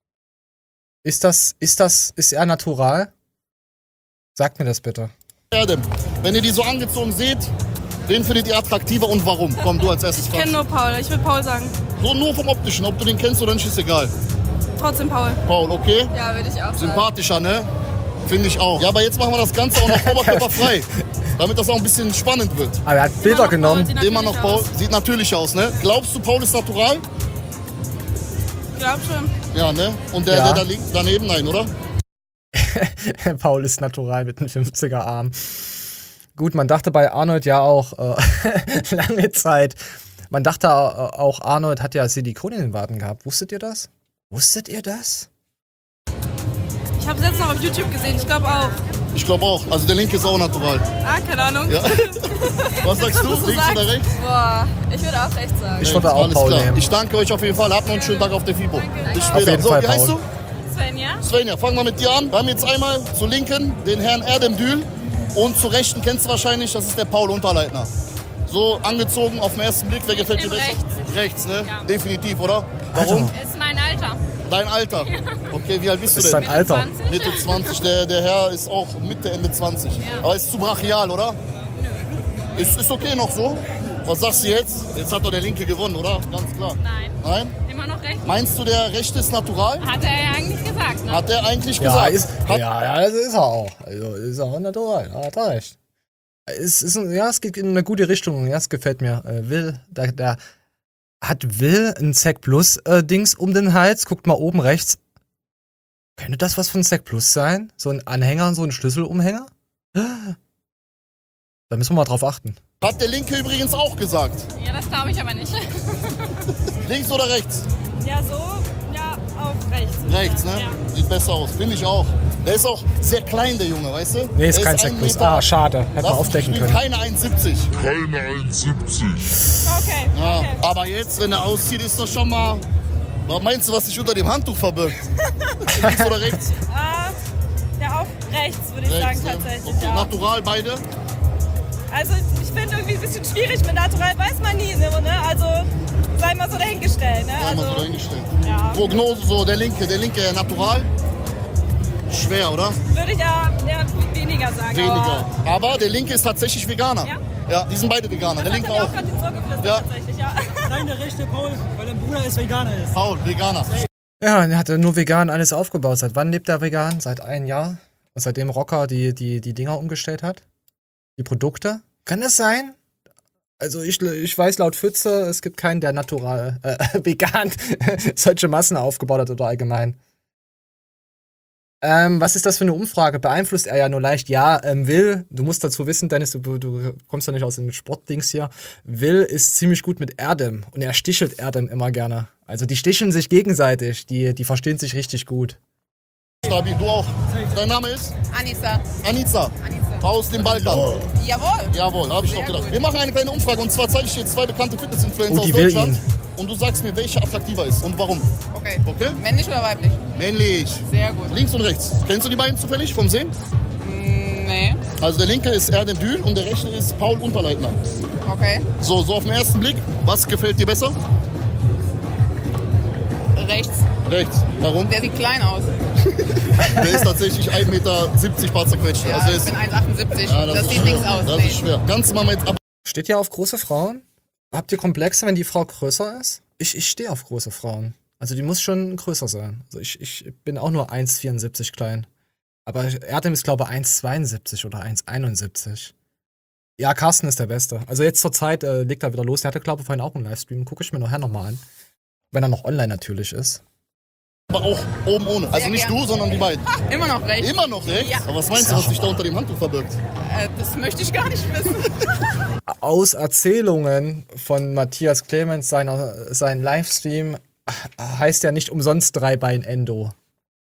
Ist er natural? Sagt mir das bitte. Adam, wenn ihr die so angezogen seht, wen findet ihr attraktiver und warum? Komm, du als erstes. Ich kenne nur Paul, ich will Paul sagen. So nur vom Optischen, ob du den kennst oder nicht, ist egal. Trotzdem Paul. Paul, okay? Ja, würde ich auch sagen. Sympathischer, ne? Finde ich auch. Ja, aber jetzt machen wir das Ganze auch noch oberkörperfrei, damit das auch ein bisschen spannend wird. Aber er hat Bilder genommen. Immer noch Paul. Sieht natürlich aus, ne? Glaubst du, Paul ist natural? Ich glaube schon. Ja, ne? Und der da liegt daneben, nein, oder? Paul ist natural mit einem 50er Arm. Gut, man dachte bei Arnold ja auch lange Zeit, man dachte auch, Arnold hat ja Silikon in den Waden gehabt. Wusstet ihr das? Wusstet ihr das? Ich habe es jetzt noch auf YouTube gesehen, ich glaube auch. Ich glaube auch. Also der linke ist auch natural. Ah, keine Ahnung. Ja. Was sagst du? Links oder rechts? Boah, ich würde auch rechts sagen. Ich würde auch Alles Paul klar. nehmen. Ich danke euch auf jeden Fall. Habt noch einen schönen Tag auf der FIBO. Bis Auf später. jeden So, Fall, wie heißt Paul. du? Svenja. Svenja, fangen wir mit dir an. Wir haben jetzt einmal zur Linken den Herrn Erdemdül und zur Rechten kennst du wahrscheinlich, das ist der Paul Unterleitner. So angezogen auf den ersten Blick, wer gefällt dir besser? Rechts, ne? Ja. Definitiv, oder? Warum? Ist mein Alter. Dein Alter. Okay, wie alt bist du Das ist denn? dein Alter. Mitte 20. Der Herr ist auch Mitte, Ende 20. Aber ist zu brachial, oder? Ist okay noch so? Was sagst du jetzt? Jetzt hat doch der Linke gewonnen, oder? Ganz klar. Nein. Nein? Immer noch rechts. Meinst du, der Rechte ist natural? Hat er ja eigentlich gesagt, ne? Hat er eigentlich Ja, gesagt. das ist er auch. Also ist er auch natural. Ja, hat er recht. Es geht in eine gute Richtung. Ja, es gefällt mir. Will, da hat Will ein Sec Plus Dings um den Hals. Guckt mal oben rechts. Könnte das was von Sec Plus sein? So ein Anhänger und so ein Schlüsselumhänger? Da müssen wir mal drauf achten. Hat der Linke übrigens auch gesagt. Ja, das glaube ich aber nicht. Links oder rechts? Ja, so, ja, auch rechts. Rechts, ne? Ja. Sieht besser aus. Finde ich auch. Der ist auch sehr klein, der Junge, weißt du? Nee, ist Der kein Sec 1 Plus. Meter- Ah, schade. Hätte man Lass mich aufdecken spielen, können. Keine 1,70. Okay, Ja, okay. aber jetzt, wenn er auszieht, ist das schon mal... Was meinst du, was sich unter dem Handtuch verbirgt? Links oder rechts? Ja, auch rechts, würde ich Rechts, sagen, ne? tatsächlich, Okay, ja. natural beide? Also, ich finde irgendwie ein bisschen schwierig mit Natural, weiß man nie, ne? Also, sei mal so dahingestellt, ne? Einmal so Also, dahingestellt. ja. Prognose, so der Linke natural? Schwer, oder? Würde ich ja weniger sagen. Weniger. Aber der Linke ist tatsächlich Veganer. Ja? Ja, die sind beide Veganer. Der Das Linke hat er auch. auch gerade ins Ohr geflüstert, Ja. tatsächlich, ja. Nein, der rechte Paul, weil dein Bruder ist Veganer ist. Paul, Veganer. Ja, er hat nur vegan alles aufgebaut. Seit wann lebt er vegan? Seit einem Jahr? Und seitdem Rocker die Dinger umgestellt hat? Die Produkte? Kann das sein? Also ich weiß laut Pfütze, es gibt keinen, der natural, vegan solche Massen aufgebaut hat oder allgemein. Was ist das für eine Umfrage? Beeinflusst er ja nur leicht. Ja, Will, du musst dazu wissen, Dennis, du kommst ja nicht aus den Sportdings hier. Will ist ziemlich gut mit Erdem und er stichelt Erdem immer gerne. Also die sticheln sich gegenseitig, die verstehen sich richtig gut. Stabil, du auch. Dein Name ist? Anissa. Anissa. Aus dem Balkan. Jawohl. Jawohl, habe ich doch gedacht. Wir machen eine kleine Umfrage und zwar zeige ich dir 2 bekannte Fitness-Influencer Oh, die aus will Deutschland. ihn. Und du sagst mir, welche attraktiver ist und warum. Okay. Okay? Männlich oder weiblich? Männlich. Sehr gut. Links und rechts. Kennst du die beiden zufällig vom Sehen? Nee. Also der linke ist Erdem Dül und der rechte ist Paul Unterleitner. Okay. So auf den ersten Blick, was gefällt dir besser? Rechts. Rechts. Warum? Der sieht klein aus. Der ist tatsächlich 1,70 Meter paar zerquetscht. Ja, also ich ist, bin 1,78. ja, das ist sieht schwer. nichts aus. Das Nee. ist schwer. Ganz mal mit Steht ihr auf große Frauen? Habt ihr Komplexe, wenn die Frau größer ist? Ich stehe auf große Frauen. Also die muss schon größer sein. Also ich bin auch nur 1,74 klein. Aber Erdem ist, glaube ich, 1,72 oder 1,71. Ja, Carsten ist der Beste. Also jetzt zur Zeit legt er wieder los. Der hatte, glaube ich, vorhin auch einen Livestream. Gucke ich mir nachher nochmal an. Wenn er noch online natürlich ist. aber auch oben ohne. Also Sehr nicht gern. du, sondern die beiden. Immer noch rechts. Immer noch rechts? Ja. Aber was meinst du, was sich da unter dem Handtuch verbirgt? Das möchte ich gar nicht wissen. Aus Erzählungen von Matthias Clemens, sein Livestream, heißt ja nicht umsonst Dreibein-Endo.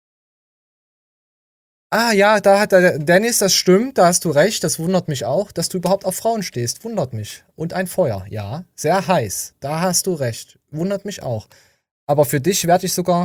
Ah ja, da hat der Dennis, das stimmt, da hast du recht, das wundert mich auch, dass du überhaupt auf Frauen stehst, wundert mich. Und ein Feuer, ja, sehr heiß, da hast du recht, wundert mich auch. Aber für dich werde ich sogar...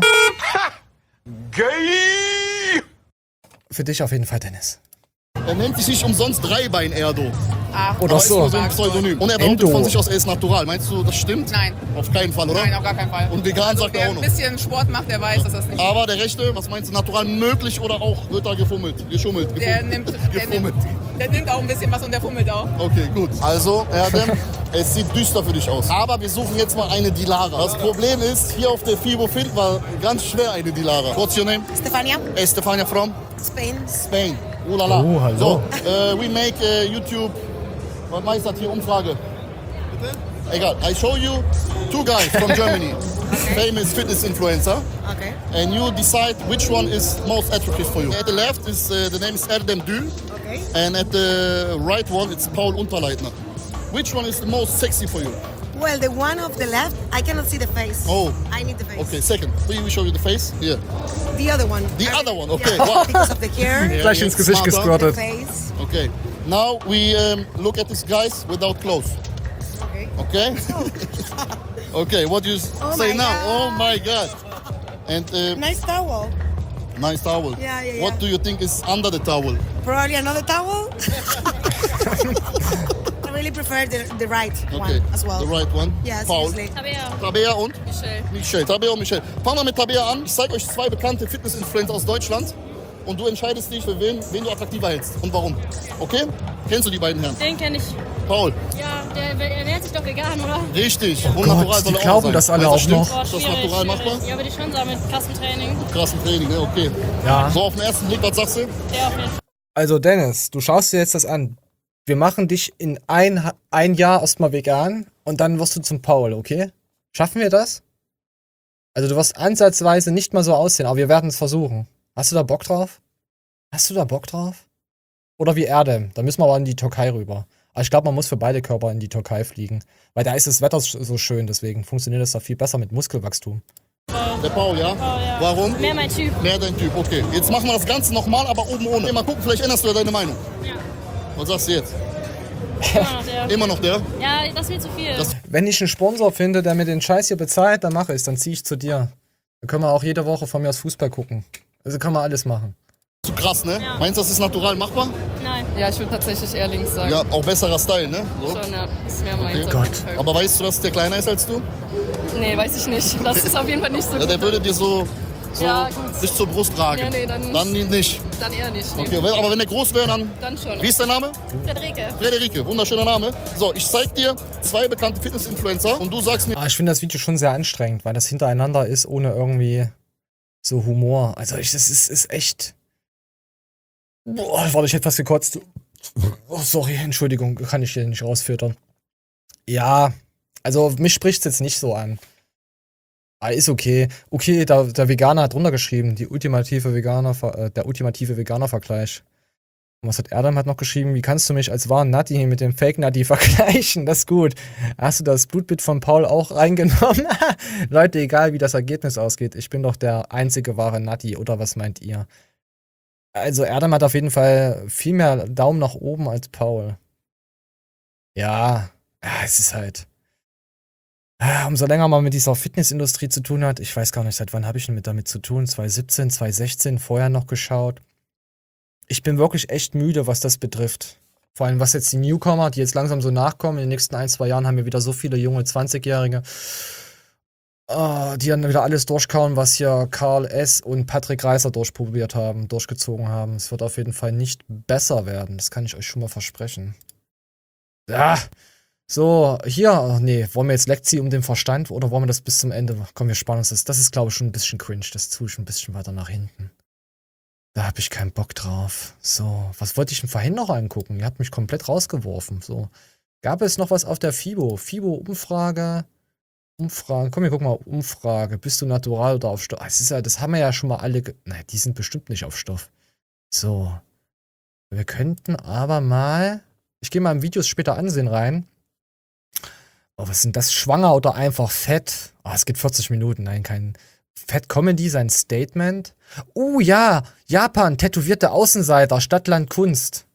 Gay! Für dich auf jeden Fall, Dennis. Er nennt sich nicht umsonst Dreibein-Erdo. Ach, Oder Aber ist so. nur so ein Pseudonym. Und er behauptet Endo. von sich aus, er ist natural. Meinst du, das stimmt? Nein. Auf keinen Fall, oder? Nein, auf gar keinen Fall. Und vegan sagt Wer er auch ein noch. bisschen Sport macht, der weiß, dass das nicht Aber der Rechte, was meinst du, natural möglich oder auch wird da gefummelt? Geschummelt? Der nimmt auch ein bisschen was und der fummelt auch. Okay, gut. Also, Erdem, es sieht düster für dich aus. Aber wir suchen jetzt mal eine Dilara. Das Problem ist, hier auf der FIBO finden wir ganz schwer eine Dilara. What's your name? Stefania. Stefania from? Spain. Spain. Oh la la. Oh, hallo. So, we make YouTube. Was meistert hier Umfrage? Bitte? Egal. I show you 2 guys from Germany. famous fitness influencer. Okay. And you decide which one is most attractive for you. At the left is the name is Erdem Dül. Okay. And at the right one it's Paul Unterleitner. Which one is the most sexy for you? Well, the one of the left, I cannot see the face. Oh. I need the face. Okay, second. We will show you the face. Here. The other one. The other one, okay. Yeah, Wow. because of the hair. Gleich ins Gesicht smarter. gesquirtet. The face. Okay. Now we look at these guys without clothes. Okay. Okay? Okay, what do you Oh say my now? God. Oh my God. And Nice towel. nice towel. Yeah. What do you think is under the towel? Probably another towel. I really prefer the right Okay, one as well. the right one. Yeah, Paul. seriously. Tabea und? Michelle. Michelle. Tabea und Michelle. Fangen wir mit Tabea an. Ich zeige euch 2 bekannte Fitness-Influencer aus Deutschland. Und du entscheidest dich, für wen du attraktiver hältst und warum. Okay? Kennst du die beiden Herren? Den kenne ich. Paul. Ja, der ernährt sich doch vegan, oder? Richtig. Oh Gott, die glauben das alle auch noch. Ist das natural machbar? Ja, würde ich schon sagen, mit krassem Training. Krassen Training, ne? Okay. Ja. So auf den ersten Blick, was sagst du? Der auf jeden Fall. Also Dennis, du schaust dir jetzt das an. Wir machen dich in ein Jahr erstmal vegan und dann wirst du zum Paul, okay? Schaffen wir das? Also du wirst ansatzweise nicht mal so aussehen, aber wir werden es versuchen. Hast du da Bock drauf? Oder wie Erdem, da müssen wir aber in die Türkei rüber. Aber ich glaube, man muss für beide Körper in die Türkei fliegen. Weil da ist das Wetter so schön, deswegen funktioniert das da viel besser mit Muskelwachstum. Der Paul, ja? ja. Warum? Mehr mein Typ. Mehr dein Typ, okay. Jetzt machen wir das Ganze nochmal, aber oben ohne. Mal gucken, vielleicht änderst du ja deine Meinung. Ja. Was sagst du jetzt? Immer noch der. Immer noch der? Ja, das wird zu viel. Wenn ich einen Sponsor finde, der mir den Scheiß hier bezahlt, dann mache ich es, dann ziehe ich zu dir. Dann können wir auch jede Woche von mir aus Fußball gucken. Also kann man alles machen. Zu krass, ne? Ja. Meinst du, das ist natural machbar? Nein. Ja, ich würde tatsächlich eher links sagen. Ja, auch besserer Style, ne? So. Schon, ja. Ist mehr meins. Okay. auf jeden Fall. Aber weißt du, dass der kleiner ist als du? Nee, weiß ich nicht. Das ist auf jeden Fall nicht so Ja, gut. der würde dir so Ja, gut. bis zur Brust tragen. Ja, nee, dann nicht. Dann eher nicht. Nee. Okay, aber wenn er groß wäre, Dann schon. Wie ist dein Name? Frederike. Frederike, wunderschöner Name. So, ich zeig dir 2 bekannte Fitness-Influencer und du sagst mir... Aber ich finde das Video schon sehr anstrengend, weil das hintereinander ist, ohne irgendwie so Humor. Also das ist echt... Boah, warte, ich hätte fast gekotzt. Oh, sorry, Entschuldigung, kann ich hier nicht rausfiltern. Ja, also mich spricht's jetzt nicht so an. Ah, ist okay. Okay, der Veganer hat drunter geschrieben, der ultimative Veganer-Vergleich. Und was hat Erdem noch geschrieben? Wie kannst du mich als wahren Natti mit dem Fake Natti vergleichen? Das ist gut. Hast du das Blutbild von Paul auch reingenommen? Leute, egal wie das Ergebnis ausgeht, ich bin doch der einzige wahre Natti, oder was meint ihr? Also Erdem hat auf jeden Fall viel mehr Daumen nach oben als Paul. Ja, es ist halt... Umso länger man mit dieser Fitnessindustrie zu tun hat, ich weiß gar nicht, seit wann habe ich denn damit zu tun? 2017, 2016, vorher noch geschaut. Ich bin wirklich echt müde, was das betrifft. Vor allem, was jetzt die Newcomer, die jetzt langsam so nachkommen, in den nächsten 1-2 Jahren haben wir wieder so viele junge 20-Jährige, die dann wieder alles durchkauen, was hier Karl S. und Patrick Reißer durchgezogen haben. Es wird auf jeden Fall nicht besser werden, das kann ich euch schon mal versprechen. Ja, so, hier, nee, wollen wir jetzt Lektie um den Verstand oder wollen wir das bis zum Ende? Komm, wir spannen uns das. Das ist, glaube ich, schon ein bisschen cringe. Das tue ich ein bisschen weiter nach hinten. Da habe ich keinen Bock drauf. So, was wollte ich denn vorhin noch angucken? Ihr habt mich komplett rausgeworfen. So, gab es noch was auf der FIBO? FIBO-Umfrage. Komm, wir gucken mal, Umfrage. Bist du natural oder auf Stoff? Das ist ja, das haben wir ja schon mal alle. Nein, die sind bestimmt nicht auf Stoff. So. Wir könnten aber mal. Ich gehe mal im Videos später ansehen rein. Oh, was sind das? Schwanger oder einfach fett? Oh, es geht 40 Minuten. Nein, kein Fett Comedy, sein Statement. Ja, Japan, tätowierte Außenseiter, Stadtland Kunst.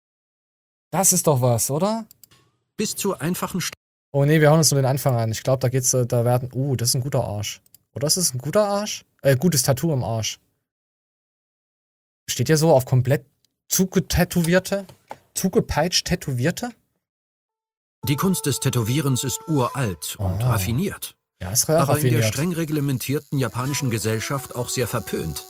Das ist doch was, oder? Bis zur einfachen Oh nee, wir hauen uns nur den Anfang an. Ich glaube, da geht's, da werden. Das ist ein guter Arsch. Oder ist es ein guter Arsch? Gutes Tattoo im Arsch. Steht ja so auf komplett zugepeitscht Tätowierte? Die Kunst des Tätowierens ist uralt und raffiniert. Ja, ist aber raffiniert. in der streng reglementierten japanischen Gesellschaft auch sehr verpönt.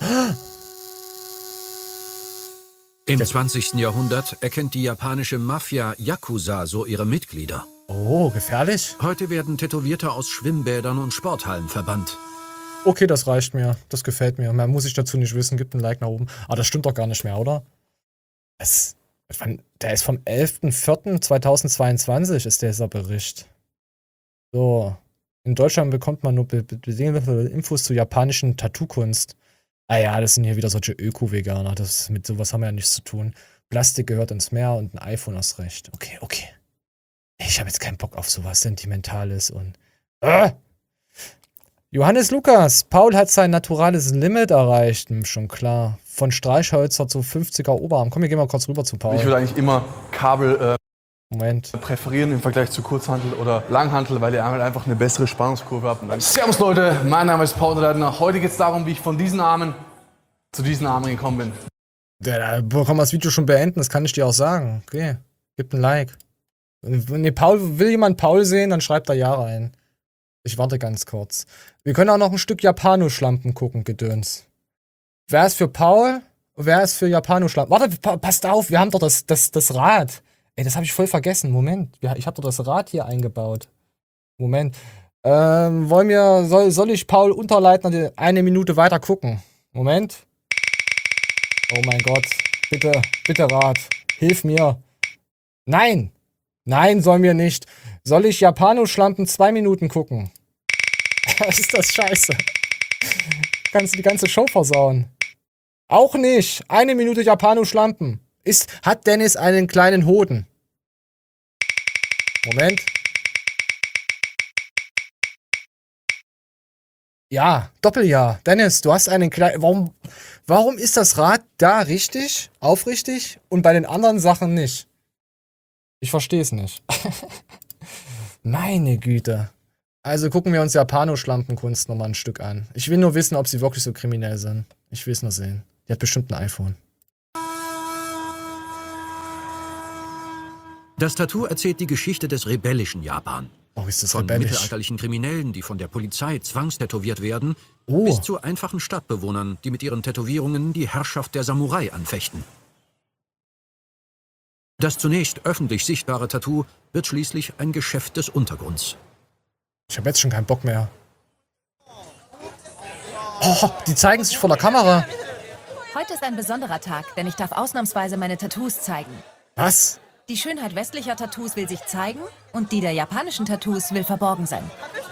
Im 20. Jahrhundert erkennt die japanische Mafia Yakuza so ihre Mitglieder. Oh, gefährlich. Heute werden Tätowierte aus Schwimmbädern und Sporthallen verbannt. Okay, das reicht mir. Das gefällt mir. Mehr muss ich dazu nicht wissen. Gibt ein Like nach oben. Aber das stimmt doch gar nicht mehr, oder? Der ist vom 11.04.2022 ist dieser Bericht. So. In Deutschland bekommt man nur bedingte Infos zu japanischen Tattoo-Kunst. Ah ja, das sind hier wieder solche Öko-Veganer. Mit sowas haben wir ja nichts zu tun. Plastik gehört ins Meer und ein iPhone hast recht. Okay. Ich habe jetzt keinen Bock auf sowas Sentimentales und... Johannes Lukas, Paul hat sein naturales Limit erreicht. Schon klar. Von Streichhölzer zu 50er Oberarm. Komm, wir gehen mal kurz rüber zu Paul. Ich würde eigentlich immer Kabel Moment. präferieren im Vergleich zu Kurzhantel oder Langhantel, weil ihr einfach eine bessere Spannungskurve habt. Und dann Servus Leute, mein Name ist Paul Leitner. Heute geht es darum, wie ich von diesen Armen zu diesen Armen gekommen bin. Da kann man das Video schon beenden, das kann ich dir auch sagen. Okay, gib ein Like. Will jemand Paul sehen, dann schreibt da Ja rein. Ich warte ganz kurz. Wir können auch noch ein Stück Japanoschlampen gucken, Gedöns. Wer ist für Paul? Wer ist für Japanoschlampen? Warte, passt auf, wir haben doch das Rad. Ey, das habe ich voll vergessen. Moment, ich habe doch das Rad hier eingebaut. Moment. Soll ich Paul Unterleitner eine Minute weiter gucken? Moment. Oh mein Gott. Bitte Rad. Hilf mir. Nein, sollen wir nicht. Soll ich Japanoschlampen 2 Minuten gucken? Was ist das Scheiße? Kannst du die ganze Show versauen? Auch nicht. 1 Minute Japanoschlampen. Hat Dennis einen kleinen Hoden? Moment. Ja, Doppeljahr. Dennis, du hast einen kleinen... Warum ist das Rad da richtig, aufrichtig und bei den anderen Sachen nicht? Ich verstehe es nicht. Meine Güte. Also gucken wir uns Japanoschlampenkunst nochmal ein Stück an. Ich will nur wissen, ob sie wirklich so kriminell sind. Ich will es nur sehen. Die hat bestimmt ein iPhone. Das Tattoo erzählt die Geschichte des rebellischen Japan. Oh, ist das von rebellisch. mittelalterlichen Kriminellen, die von der Polizei zwangstätowiert werden, bis zu einfachen Stadtbewohnern, die mit ihren Tätowierungen die Herrschaft der Samurai anfechten. Das zunächst öffentlich sichtbare Tattoo wird schließlich ein Geschäft des Untergrunds. Ich habe jetzt schon keinen Bock mehr. Oh, die zeigen sich vor der Kamera. Heute ist ein besonderer Tag, denn ich darf ausnahmsweise meine Tattoos zeigen. Was? Die Schönheit westlicher Tattoos will sich zeigen und die der japanischen Tattoos will verborgen sein.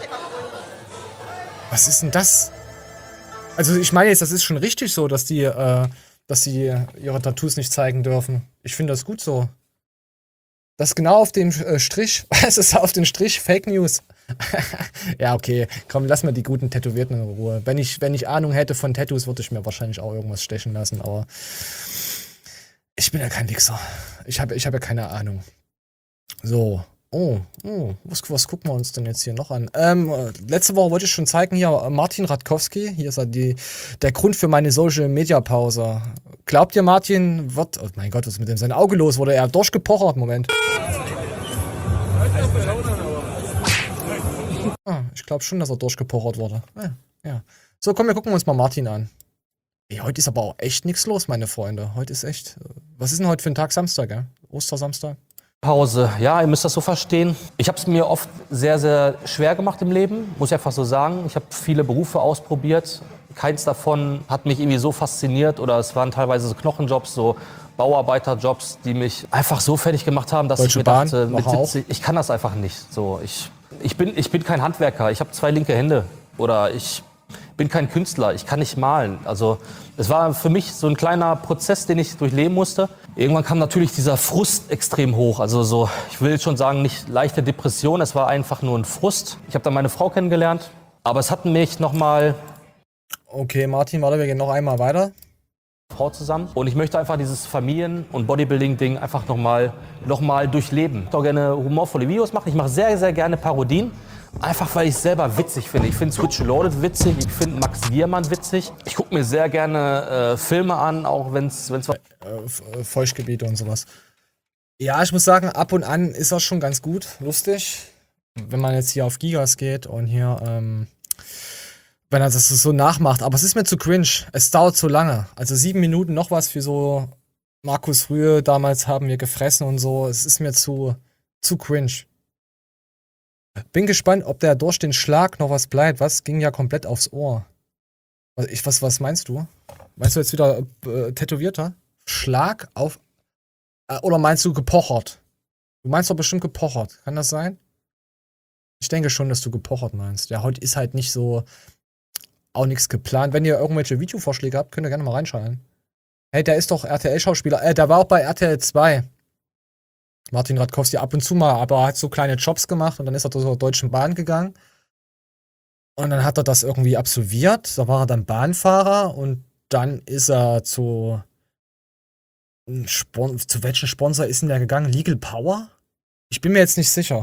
Was ist denn das? Also ich meine jetzt, das ist schon richtig so, dass die ihre Tattoos nicht zeigen dürfen. Ich finde das gut so. Das ist genau auf dem Strich. Es ist auf den Strich Fake News. Ja, okay. Komm, lass mal die guten Tätowierten in Ruhe. Wenn ich Ahnung hätte von Tattoos, würde ich mir wahrscheinlich auch irgendwas stechen lassen, aber ich bin ja kein Wichser. Ich hab ja keine Ahnung. So. Was gucken wir uns denn jetzt hier noch an? Letzte Woche wollte ich schon zeigen, hier Martin Radkowski. Hier ist der Grund für meine Social-Media-Pause. Glaubt ihr, Martin wird... Oh mein Gott, was ist mit dem sein Auge los? Wurde er durchgepochert? Moment. Ich glaube schon, dass er durchgepochert wurde. Ja. So, komm, wir gucken uns mal Martin an. Ey, heute ist aber auch echt nichts los, meine Freunde. Heute ist echt... Was ist denn heute für ein Tag? Samstag, ja? Ostersamstag? Pause. Ja, ihr müsst das so verstehen. Ich habe es mir oft sehr, sehr schwer gemacht im Leben, muss ich einfach so sagen. Ich habe viele Berufe ausprobiert. Keins davon hat mich irgendwie so fasziniert oder es waren teilweise so Knochenjobs, so Bauarbeiterjobs, die mich einfach so fertig gemacht haben, dass Deutsche ich mir Bahn, dachte, mit noch 70, ich kann das einfach nicht. So, ich bin kein Handwerker, ich habe 2 linke Hände oder ich bin kein Künstler, ich kann nicht malen. Also es war für mich so ein kleiner Prozess, den ich durchleben musste. Irgendwann kam natürlich dieser Frust extrem hoch. Also so, ich will schon sagen, nicht leichte Depression, es war einfach nur ein Frust. Ich habe dann meine Frau kennengelernt, aber es hat mich nochmal... Okay, Martin, warte, wir gehen noch einmal weiter. Frau zusammen. Und ich möchte einfach dieses Familien- und Bodybuilding-Ding einfach noch mal durchleben. Ich auch gerne humorvolle Videos machen. Ich mache sehr, sehr gerne Parodien. Einfach, weil ich es selber witzig finde. Ich finde Switch Loaded witzig. Ich finde Max Giermann witzig. Ich gucke mir sehr gerne Filme an, auch wenn es Feuchtgebiete und sowas. Ja, ich muss sagen, ab und an ist das schon ganz gut, lustig. Wenn man jetzt hier auf Gigas geht und hier, wenn er das so nachmacht. Aber es ist mir zu cringe. Es dauert zu lange. Also 7 Minuten noch was für so Markus Rühe. Damals haben wir gefressen und so. Es ist mir zu cringe. Bin gespannt, ob der durch den Schlag noch was bleibt. Was ging ja komplett aufs Ohr? Was meinst du? Meinst du jetzt wieder Tätowierter? Schlag auf... Oder meinst du gepochert? Du meinst doch bestimmt gepochert. Kann das sein? Ich denke schon, dass du gepochert meinst. Ja, heute ist halt nicht so, auch nichts geplant. Wenn ihr irgendwelche Videovorschläge habt, könnt ihr gerne mal reinschalten. Hey, der ist doch RTL-Schauspieler. Der war auch bei RTL 2. Martin Radkowski ab und zu mal, aber er hat so kleine Jobs gemacht und dann ist er zur Deutschen Bahn gegangen. Und dann hat er das irgendwie absolviert. Da war er dann Bahnfahrer und dann ist er zu welchem Sponsor ist denn der gegangen? Legal Power? Ich bin mir jetzt nicht sicher.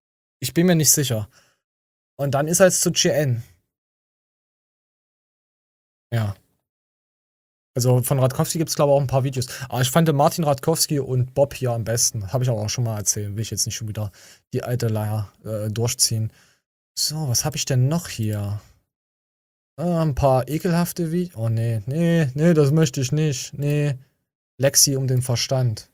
Und dann ist er jetzt zu GN. Ja. Also von Radkowski gibt es, glaube ich, auch ein paar Videos. Aber ich fand Martin Radkowski und Bob hier am besten. Habe ich aber auch schon mal erzählt. Will ich jetzt nicht schon wieder die alte Leier durchziehen. So, was habe ich denn noch hier? Ein paar ekelhafte Videos. Oh, nee, das möchte ich nicht. Nee. Lexi um den Verstand.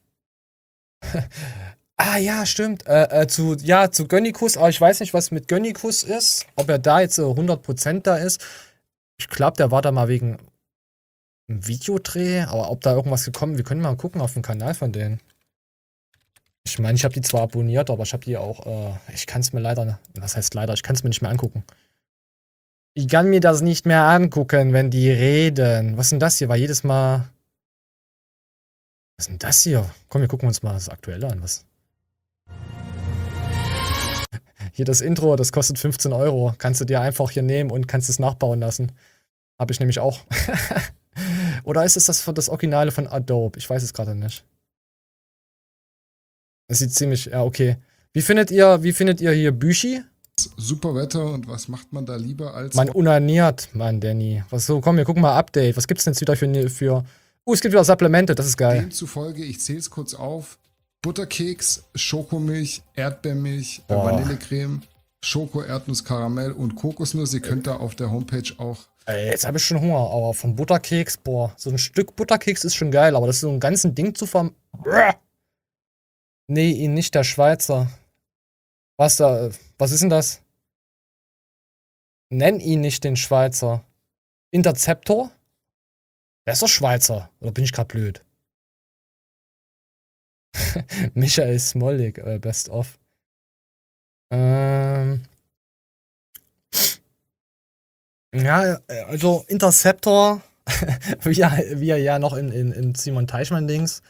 Ah, ja, stimmt. Zu Gönnikus. Aber ich weiß nicht, was mit Gönnikus ist. Ob er da jetzt 100% da ist. Ich glaube, der war da mal wegen einem Videodreh. Aber ob da irgendwas gekommen ist, wir können mal gucken auf dem Kanal von denen. Ich meine, ich habe die zwar abonniert, aber ich habe die auch, ich kann es mir leider, was heißt leider, ich kann es mir nicht mehr angucken. Ich kann mir das nicht mehr angucken, wenn die reden. Was ist denn das hier? War jedes Mal, was ist denn das hier? Komm, wir gucken uns mal das Aktuelle an. Was? Hier das Intro, das kostet 15 €. Kannst du dir einfach hier nehmen und kannst es nachbauen lassen. Habe ich nämlich auch. Oder ist es das Originale von Adobe? Ich weiß es gerade nicht. Das sieht ziemlich, ja, okay. Wie findet ihr hier Büchi? Super Wetter und was macht man da lieber als... Man unaniert, Mann, Danny. Komm, wir gucken mal Update. Was gibt's denn jetzt wieder für es gibt wieder Supplemente, das ist geil. Demzufolge, ich zähle es kurz auf, Butterkeks, Schokomilch, Erdbeermilch, Vanillecreme, Schoko, Erdnuss, Karamell und Kokosnuss. Ihr könnt da auf der Homepage auch... Jetzt habe ich schon Hunger, aber vom Butterkeks, boah, so ein Stück Butterkeks ist schon geil, aber das ist so ein ganzen Ding zu Nee, ihn nicht, der Schweizer. Was ist denn das? Nenn ihn nicht den Schweizer. Interceptor? Wer ist doch Schweizer? Oder bin ich gerade blöd? Michael Smollig, best of. Ja, also Interceptor, wie er ja noch in Simon Teichmann-Dings.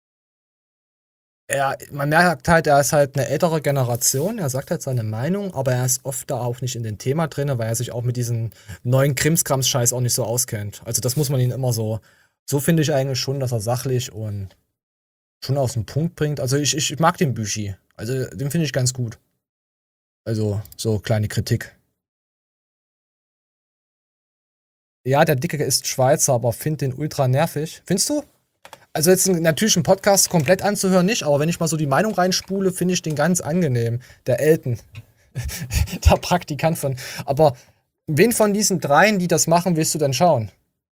Man merkt halt, er ist halt eine ältere Generation, er sagt halt seine Meinung, aber er ist oft da auch nicht in dem Thema drin, weil er sich auch mit diesen neuen Krimskrams-Scheiß auch nicht so auskennt. Also das muss man ihn immer so finde ich eigentlich schon, dass er sachlich und schon aus dem Punkt bringt. Also ich mag den Büchi, also den finde ich ganz gut. Also so kleine Kritik. Ja, der Dicke ist Schweizer, aber find den ultra nervig. Findest du? Also jetzt natürlich einen Podcast komplett anzuhören nicht, aber wenn ich mal so die Meinung reinspule, finde ich den ganz angenehm. Der Elton. Der Praktikant von. Aber wen von diesen dreien, die das machen, willst du denn schauen?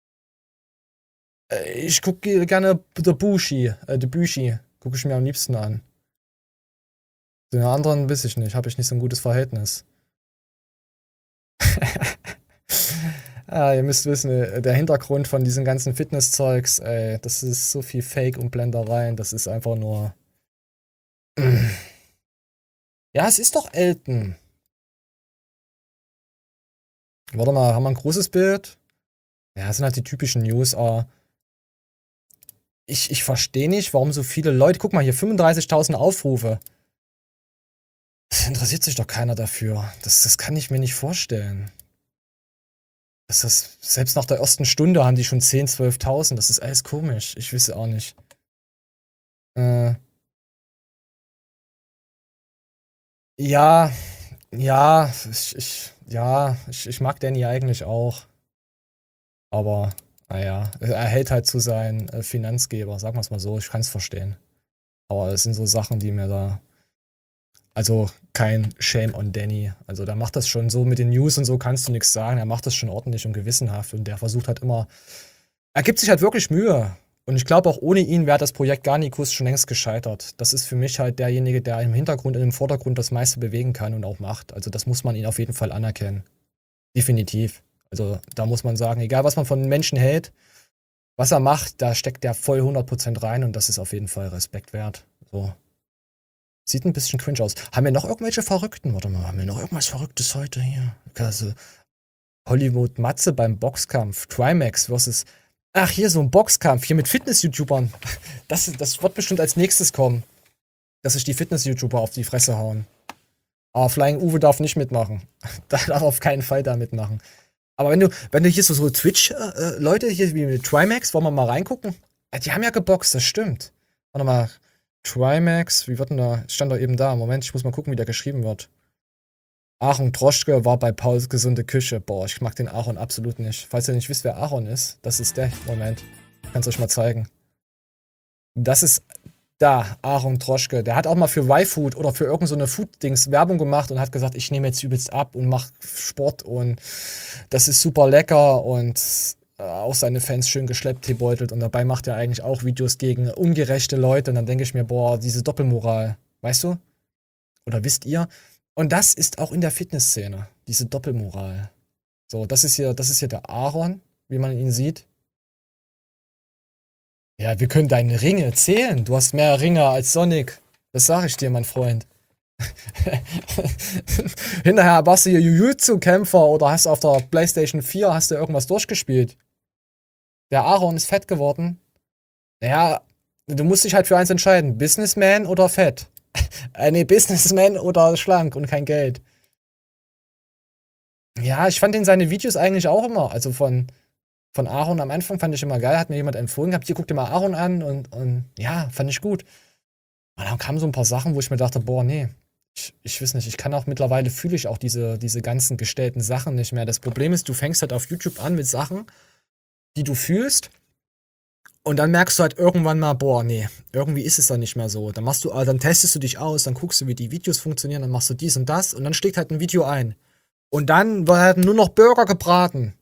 Ich gucke gerne The Büchi. Gucke ich mir am liebsten an. Den anderen weiß ich nicht, habe ich nicht so ein gutes Verhältnis. Ihr müsst wissen, der Hintergrund von diesen ganzen Fitnesszeugs, das ist so viel Fake und Blendereien, das ist einfach nur... Ja, es ist doch Elton. Warte mal, haben wir ein großes Bild? Ja, das sind halt die typischen News, aber... Ich verstehe nicht, warum so viele Leute... Guck mal hier, 35.000 Aufrufe. Das interessiert sich doch keiner dafür. Das kann ich mir nicht vorstellen. Selbst nach der ersten Stunde haben die schon 10.000, 12.000. Das ist alles komisch. Ich weiß auch nicht. Ich mag Danny eigentlich auch. Aber, naja, er hält halt zu seinen Finanzgeber, sagen wir es mal so. Ich kann es verstehen. Aber es sind so Sachen, die mir da... Also kein Shame on Danny. Also der macht das schon so mit den News und so, kannst du nichts sagen. Er macht das schon ordentlich und gewissenhaft und der versucht halt immer, er gibt sich halt wirklich Mühe. Und ich glaube auch ohne ihn wäre das Projekt Garnicus schon längst gescheitert. Das ist für mich halt derjenige, der im Hintergrund und im Vordergrund das meiste bewegen kann und auch macht. Also das muss man ihn auf jeden Fall anerkennen. Definitiv. Also da muss man sagen, egal was man von Menschen hält, was er macht, da steckt der voll 100% rein und das ist auf jeden Fall Respekt wert. So. Sieht ein bisschen cringe aus. Haben wir noch irgendwelche Verrückten? Warte mal, haben wir noch irgendwas Verrücktes heute hier? Also, Hollywood Matze beim Boxkampf. Trimax versus. Ach, hier so ein Boxkampf. Hier mit Fitness-YouTubern. Das wird bestimmt als nächstes kommen. Dass sich die Fitness-YouTuber auf die Fresse hauen. Aber Flying Uwe darf nicht mitmachen. Da darf auf keinen Fall da mitmachen. Aber wenn du hier so Twitch-Leute hier wie mit Trimax, wollen wir mal reingucken? Die haben ja geboxt, das stimmt. Warte mal. Trimax, wie wird denn da? Stand doch eben da. Moment, ich muss mal gucken, wie der geschrieben wird. Aaron Troschke war bei Pauls gesunde Küche. Boah, ich mag den Aaron absolut nicht. Falls ihr nicht wisst, wer Aaron ist, das ist der. Moment, ich kann es euch mal zeigen. Das ist da, Aaron Troschke. Der hat auch mal für Y-Food oder für irgend so eine Food-Dings Werbung gemacht und hat gesagt, ich nehme jetzt übelst ab und mach Sport und das ist super lecker und auch seine Fans schön geschleppt, gebeutelt und dabei macht er eigentlich auch Videos gegen ungerechte Leute und dann denke ich mir, boah, diese Doppelmoral, weißt du? Oder wisst ihr? Und das ist auch in der Fitnessszene, diese Doppelmoral. So, das ist hier der Aaron, wie man ihn sieht. Ja, wir können deine Ringe zählen. Du hast mehr Ringe als Sonic. Das sage ich dir, mein Freund. Hinterher warst du hier Jiu-Jitsu-Kämpfer oder hast auf der PlayStation 4 hast du irgendwas durchgespielt. Der Aaron ist fett geworden. Naja, du musst dich halt für eins entscheiden. Businessman oder fett? Nee, Businessman oder schlank und kein Geld. Ja, ich fand seine Videos eigentlich auch immer. Also von Aaron am Anfang fand ich immer geil. Hat mir jemand empfohlen gehabt, hier guck dir mal Aaron an und ja, fand ich gut. Und dann kamen so ein paar Sachen, wo ich mir dachte, boah, nee. Ich weiß nicht, ich kann auch mittlerweile, fühle ich auch diese ganzen gestellten Sachen nicht mehr. Das Problem ist, du fängst halt auf YouTube an mit Sachen, die du fühlst und dann merkst du halt irgendwann mal, boah, nee, irgendwie ist es dann nicht mehr so. Dann testest du dich aus, dann guckst du, wie die Videos funktionieren, dann machst du dies und das und dann schlägt halt ein Video ein. Und dann werden nur noch Burger gebraten.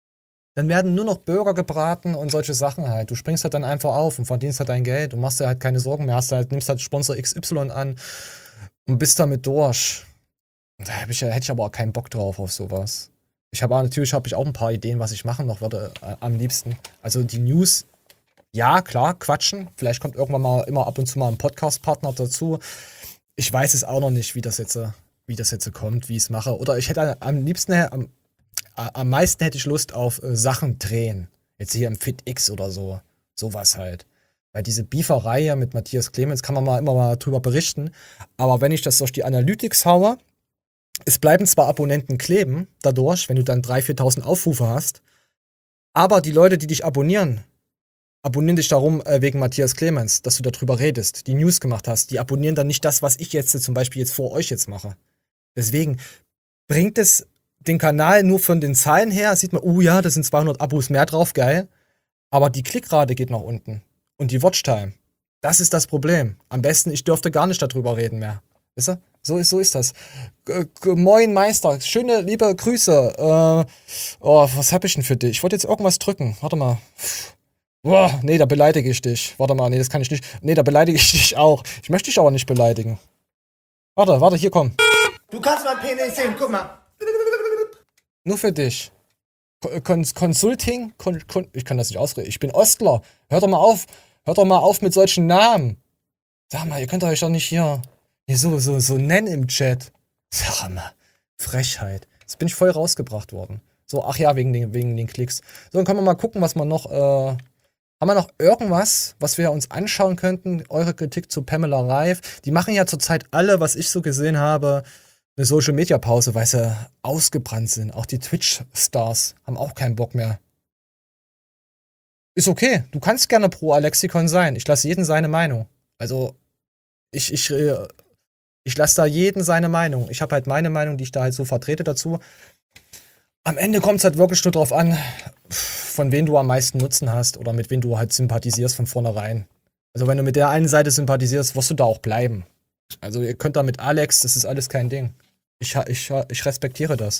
Und solche Sachen halt. Du springst halt dann einfach auf und verdienst halt dein Geld und machst dir halt keine Sorgen mehr. Nimmst halt Sponsor XY an und bist damit durch. Da hätte ich aber auch keinen Bock drauf auf sowas. Natürlich habe ich auch ein paar Ideen, was ich machen noch würde am liebsten. Also die News, ja, klar, quatschen. Vielleicht kommt irgendwann mal immer ab und zu mal ein Podcast-Partner dazu. Ich weiß es auch noch nicht, wie das jetzt kommt, wie ich es mache. Oder ich hätte am liebsten, am meisten hätte ich Lust auf Sachen drehen. Jetzt hier im FitX oder so. Sowas halt. Weil diese Beeferei hier mit Matthias Clemens kann man immer mal drüber berichten. Aber wenn ich das durch die Analytics haue, es bleiben zwar Abonnenten kleben dadurch, wenn du dann 3.000, 4.000 Aufrufe hast, aber die Leute, die dich abonnieren dich darum wegen Matthias Clemens, dass du darüber redest, die News gemacht hast. Die abonnieren dann nicht das, was ich jetzt zum Beispiel jetzt vor euch jetzt mache. Deswegen bringt es den Kanal nur von den Zahlen her, sieht man, ja, da sind 200 Abos mehr drauf, geil. Aber die Klickrate geht nach unten. Und die Watchtime. Das ist das Problem. Am besten, ich dürfte gar nicht darüber reden mehr. Wisst ihr? So ist das. Moin Meister, schöne liebe Grüße. Was hab ich denn für dich? Ich wollte jetzt irgendwas drücken. Warte mal. Boah, nee, da beleidige ich dich. Warte mal, nee, das kann ich nicht. Nee, da beleidige ich dich auch. Ich möchte dich aber nicht beleidigen. Warte, hier, komm. Du kannst mein Penis sehen, guck mal. Nur für dich. Consulting? Ich kann das nicht ausreden. Ich bin Ostler. Hört doch mal auf mit solchen Namen. Sag mal, ihr könnt euch doch nicht hier so nennen im Chat. Sag mal, Frechheit. Jetzt bin ich voll rausgebracht worden. So, ach ja, wegen den Klicks. So, dann können wir mal gucken, was man noch, haben wir noch irgendwas, was wir uns anschauen könnten? Eure Kritik zu Pamela Reif. Die machen ja zurzeit alle, was ich so gesehen habe, eine Social-Media-Pause, weil sie ausgebrannt sind. Auch die Twitch-Stars haben auch keinen Bock mehr. Ist okay. Du kannst gerne pro Alexikon sein. Ich lasse jeden seine Meinung. Also, ich lasse da jeden seine Meinung. Ich habe halt meine Meinung, die ich da halt so vertrete dazu. Am Ende kommt es halt wirklich nur drauf an, von wem du am meisten Nutzen hast oder mit wem du halt sympathisierst von vornherein. Also wenn du mit der einen Seite sympathisierst, wirst du da auch bleiben. Also ihr könnt da mit Alex, das ist alles kein Ding. Ich respektiere das.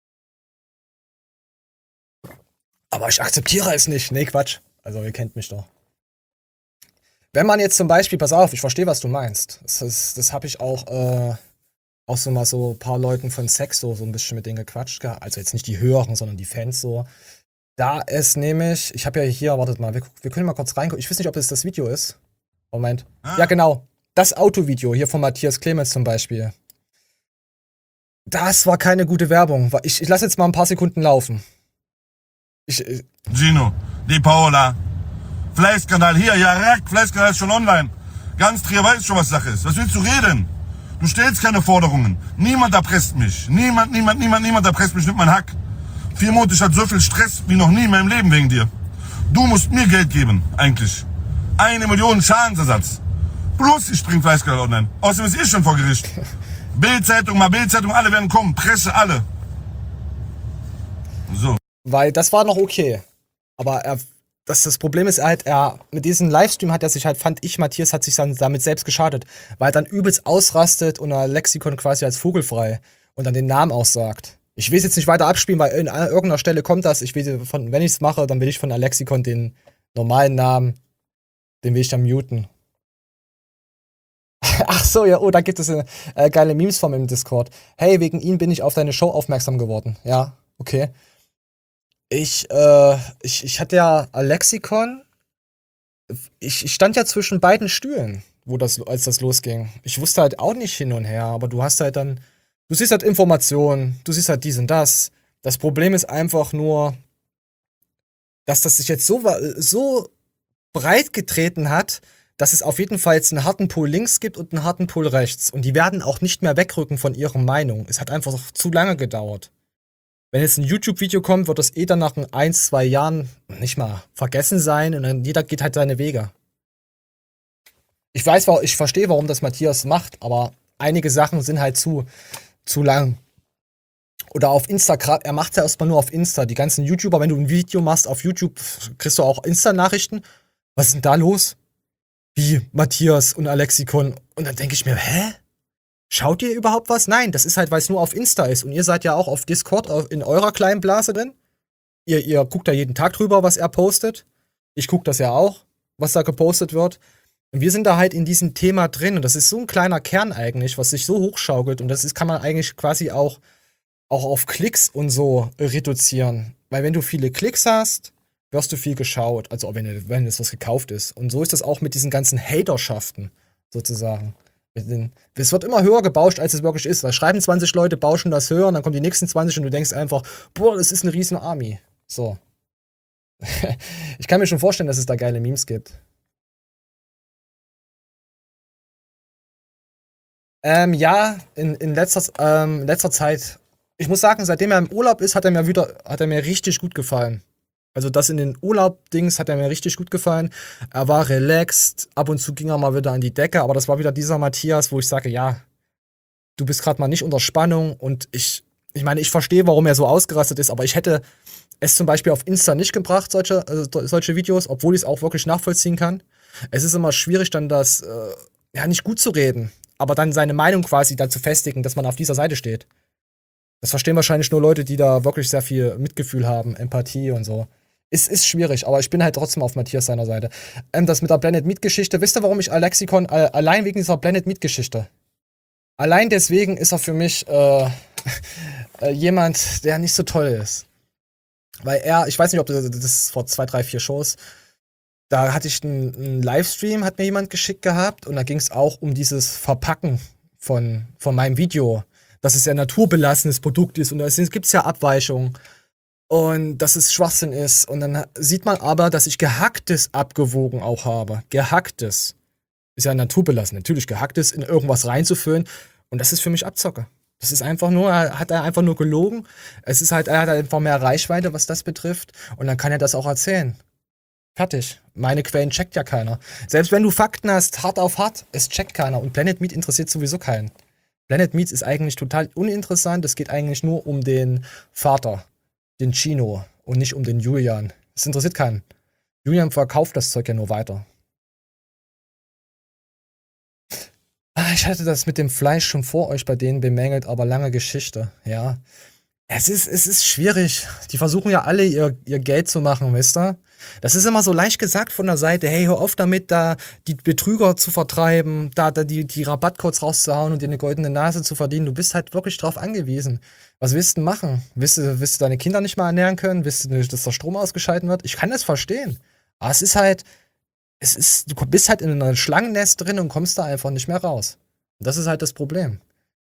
Aber ich akzeptiere es nicht. Nee, Quatsch. Also ihr kennt mich doch. Wenn man jetzt zum Beispiel, pass auf, ich verstehe, was du meinst. Das habe ich auch so mal so ein paar Leuten von Sex so ein bisschen mit denen gequatscht. Also jetzt nicht die Höheren, sondern die Fans so. Da ist nämlich, ich habe ja hier, wartet mal, wir können mal kurz reingucken. Ich weiß nicht, ob es das Video ist. Moment. Ja, genau. das Autovideo hier von Matthias Clemens zum Beispiel. Das war keine gute Werbung. Ich lasse jetzt mal ein paar Sekunden laufen. Gino, die Paola. Fleißkanal hier, ja, Fleißkanal ist schon online. Ganz Trier weiß schon, was Sache ist. Was willst du reden? Du stellst keine Forderungen. Niemand erpresst mich. Niemand erpresst mich mit meinem Hack. 4 Monate, ich hatte so viel Stress wie noch nie in meinem Leben wegen dir. Du musst mir Geld geben, eigentlich. 1 Million Schadensersatz. Plus ich bring Fleißkanal online. Außerdem ist schon vor Gericht. Bild-Zeitung, alle werden kommen. Presse, alle. So. Weil das war noch okay. Aber das Problem ist halt, mit diesem Livestream hat er sich halt, fand ich, Matthias hat sich dann damit selbst geschadet. Weil er dann übelst ausrastet und er Lexikon quasi als vogelfrei und dann den Namen aussagt. Ich will es jetzt nicht weiter abspielen, weil an irgendeiner Stelle kommt das. Wenn ich es mache, dann will ich von Alexikon den normalen Namen, den will ich dann muten. Ach so, ja, da gibt es geile Memes von mir im Discord. Hey, wegen ihm bin ich auf deine Show aufmerksam geworden. Ja, okay. Ich hatte ja Alexikon. Ich stand ja zwischen beiden Stühlen, als das losging. Ich wusste halt auch nicht hin und her, aber du hast halt dann, du siehst halt Informationen, du siehst halt dies und das. Das Problem ist einfach nur, dass das sich jetzt so breit getreten hat, dass es auf jeden Fall jetzt einen harten Pool links gibt und einen harten Pool rechts. Und die werden auch nicht mehr wegrücken von ihrer Meinung. Es hat einfach zu lange gedauert. Wenn jetzt ein YouTube-Video kommt, wird das dann nach 1, 2 Jahren nicht mal vergessen sein und dann jeder geht halt seine Wege. Ich verstehe, warum das Matthias macht, aber einige Sachen sind halt zu lang. Oder auf Instagram, er macht ja erstmal nur auf Insta. Die ganzen YouTuber, wenn du ein Video machst auf YouTube, kriegst du auch Insta-Nachrichten. Was ist denn da los? Wie Matthias und Alexikon. Und dann denke ich mir, hä? Schaut ihr überhaupt was? Nein, das ist halt, weil es nur auf Insta ist. Und ihr seid ja auch auf Discord in eurer kleinen Blase drin. Ihr guckt da jeden Tag drüber, was er postet. Ich gucke das ja auch, was da gepostet wird. Und wir sind da halt in diesem Thema drin. Und das ist so ein kleiner Kern eigentlich, was sich so hochschaukelt. Und kann man eigentlich quasi auch auf Klicks und so reduzieren. Weil wenn du viele Klicks hast, wirst du viel geschaut. Also wenn es was gekauft ist. Und so ist das auch mit diesen ganzen Haterschaften, sozusagen. Es wird immer höher gebauscht, als es wirklich ist. Da schreiben 20 Leute, bauschen das höher, und dann kommen die nächsten 20 und du denkst einfach, boah, das ist eine riesen Army. So. Ich kann mir schon vorstellen, dass es da geile Memes gibt. Ja, in letzter Zeit. Ich muss sagen, seitdem er im Urlaub ist, hat er mir richtig gut gefallen. Also das in den Urlaub-Dings hat er mir richtig gut gefallen. Er war relaxed, ab und zu ging er mal wieder an die Decke, aber das war wieder dieser Matthias, wo ich sage, ja, du bist gerade mal nicht unter Spannung, und ich meine, ich verstehe, warum er so ausgerastet ist, aber ich hätte es zum Beispiel auf Insta nicht gebracht, solche Videos, obwohl ich es auch wirklich nachvollziehen kann. Es ist immer schwierig, dann das nicht gut zu reden, aber dann seine Meinung quasi dann zu festigen, dass man auf dieser Seite steht. Das verstehen wahrscheinlich nur Leute, die da wirklich sehr viel Mitgefühl haben, Empathie und so. Ist schwierig, aber ich bin halt trotzdem auf Matthias seiner Seite. Das mit der Blended Meat-Geschichte, wisst ihr, warum ich Alexikon, allein wegen dieser Blended Meat-Geschichte. Allein deswegen ist er für mich jemand, der nicht so toll ist. Weil ich weiß nicht, ob das vor 2, 3, 4 Shows, da hatte ich einen Livestream, hat mir jemand geschickt gehabt, und da ging es auch um dieses Verpacken von meinem Video, dass es ja ein naturbelassenes Produkt ist, und da gibt es ja Abweichungen. Und dass es Schwachsinn ist. Und dann sieht man aber, dass ich Gehacktes abgewogen auch habe. Gehacktes. Ist ja naturbelassen. Natürlich Gehacktes in irgendwas reinzufüllen. Und das ist für mich Abzocke. Das ist einfach nur, hat er einfach nur gelogen. Es ist halt, er hat einfach mehr Reichweite, was das betrifft. Und dann kann er das auch erzählen. Fertig. Meine Quellen checkt ja keiner. Selbst wenn du Fakten hast, hart auf hart, es checkt keiner. Und Blended Meat interessiert sowieso keinen. Blended Meat ist eigentlich total uninteressant. Es geht eigentlich nur um den Vater. Den Chino und nicht um den Julian. Das interessiert keinen. Julian verkauft das Zeug ja nur weiter. Ich hatte das mit dem Fleisch schon vor euch bei denen bemängelt, aber lange Geschichte, ja. Es ist schwierig. Die versuchen ja alle ihr Geld zu machen, wisst ihr? Das ist immer so leicht gesagt von der Seite, hey, hör auf damit, da die Betrüger zu vertreiben, da die Rabattcodes rauszuhauen und dir eine goldene Nase zu verdienen. Du bist halt wirklich drauf angewiesen. Was willst du denn machen? Willst du deine Kinder nicht mal ernähren können? Willst du nicht, dass der Strom ausgeschalten wird? Ich kann das verstehen. Aber es ist halt, du bist halt in einem Schlangennest drin und kommst da einfach nicht mehr raus. Und das ist halt das Problem.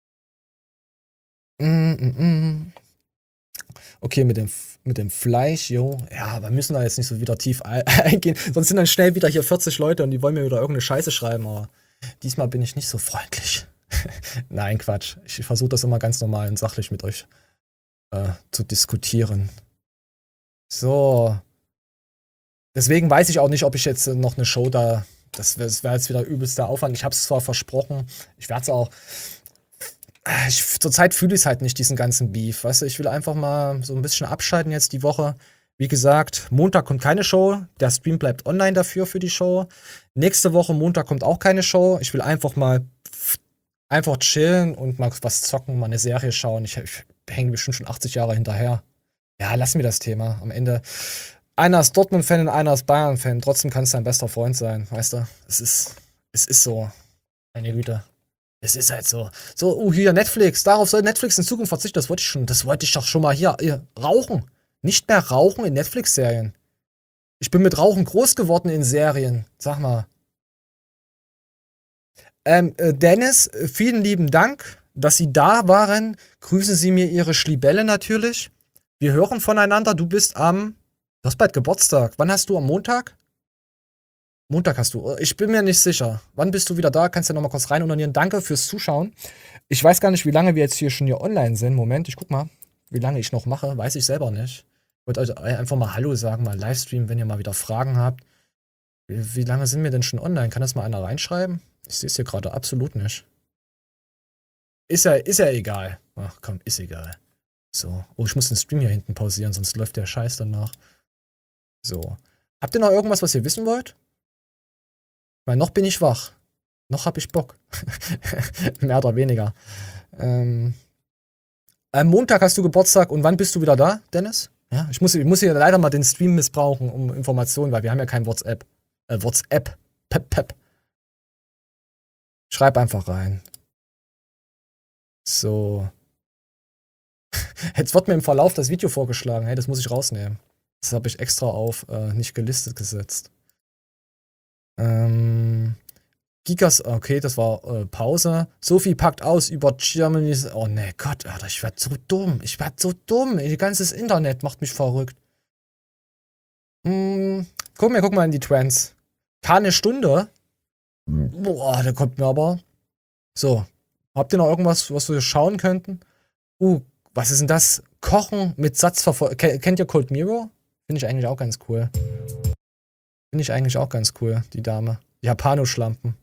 Okay, mit dem Fleisch, jo. Ja, wir müssen da jetzt nicht so wieder tief eingehen. Sonst sind dann schnell wieder hier 40 Leute und die wollen mir wieder irgendeine Scheiße schreiben. Aber diesmal bin ich nicht so freundlich. Nein, Quatsch. Ich versuche das immer ganz normal und sachlich mit euch zu diskutieren. So. Deswegen weiß ich auch nicht, ob ich jetzt noch eine Show da. Das wäre jetzt wieder übelster Aufwand. Ich habe es zwar versprochen. Ich werde es auch. Zurzeit fühle ich es halt nicht, diesen ganzen Beef. Weißt du, ich will einfach mal so ein bisschen abschalten jetzt die Woche. Wie gesagt, Montag kommt keine Show. Der Stream bleibt online dafür für die Show. Nächste Woche Montag kommt auch keine Show. Ich will einfach chillen und mal was zocken, mal eine Serie schauen. Ich hänge bestimmt schon 80 Jahre hinterher. Ja, lassen wir das Thema. Am Ende, einer ist Dortmund-Fan und einer ist Bayern-Fan. Trotzdem kann es dein bester Freund sein, weißt du? Es ist so. Meine Güte. Es ist halt so. So, hier Netflix. Darauf soll Netflix in Zukunft verzichten. Das wollte ich doch schon mal hier. Rauchen. Nicht mehr rauchen in Netflix-Serien. Ich bin mit Rauchen groß geworden in Serien. Sag mal. Dennis, vielen lieben Dank, dass Sie da waren. Grüßen Sie mir Ihre Schlibelle natürlich. Wir hören voneinander. Du hast bald Geburtstag. Wann hast du? Am Montag? Montag hast du. Ich bin mir nicht sicher. Wann bist du wieder da? Kannst du ja noch mal kurz rein unonieren. Danke fürs Zuschauen. Ich weiß gar nicht, wie lange wir jetzt schon hier online sind. Moment, ich guck mal, wie lange ich noch mache. Weiß ich selber nicht. Ich wollte euch einfach mal Hallo sagen, mal Livestream, wenn ihr mal wieder Fragen habt. Wie lange sind wir denn schon online? Kann das mal einer reinschreiben? Ich sehe es hier gerade absolut nicht. Ist ja egal. Ach komm, ist egal. So. Oh, ich muss den Stream hier hinten pausieren, sonst läuft der Scheiß danach. So. Habt ihr noch irgendwas, was ihr wissen wollt? Weil noch bin ich wach. Noch hab ich Bock. Mehr oder weniger. Am Montag hast du Geburtstag und wann bist du wieder da, Dennis? Ja, ich muss hier leider mal den Stream missbrauchen, um Informationen, weil wir haben ja kein WhatsApp. Pep. Schreib einfach rein. So. Jetzt wird mir im Verlauf das Video vorgeschlagen. Hey, das muss ich rausnehmen. Das habe ich extra auf nicht gelistet gesetzt. Gigas, okay, das war Pause. Sophie packt aus über Germany's. Oh ne, Gott, Alter, ich werd so dumm. Ihr ganzes Internet macht mich verrückt. Guck mal in die Trends. Keine Stunde. Boah, da kommt mir aber. So. Habt ihr noch irgendwas, was wir schauen könnten? Was ist denn das? Kochen mit Satzverfolgung. Kennt ihr Cold Mirror? Finde ich eigentlich auch ganz cool. Die Dame. Japanoschlampen.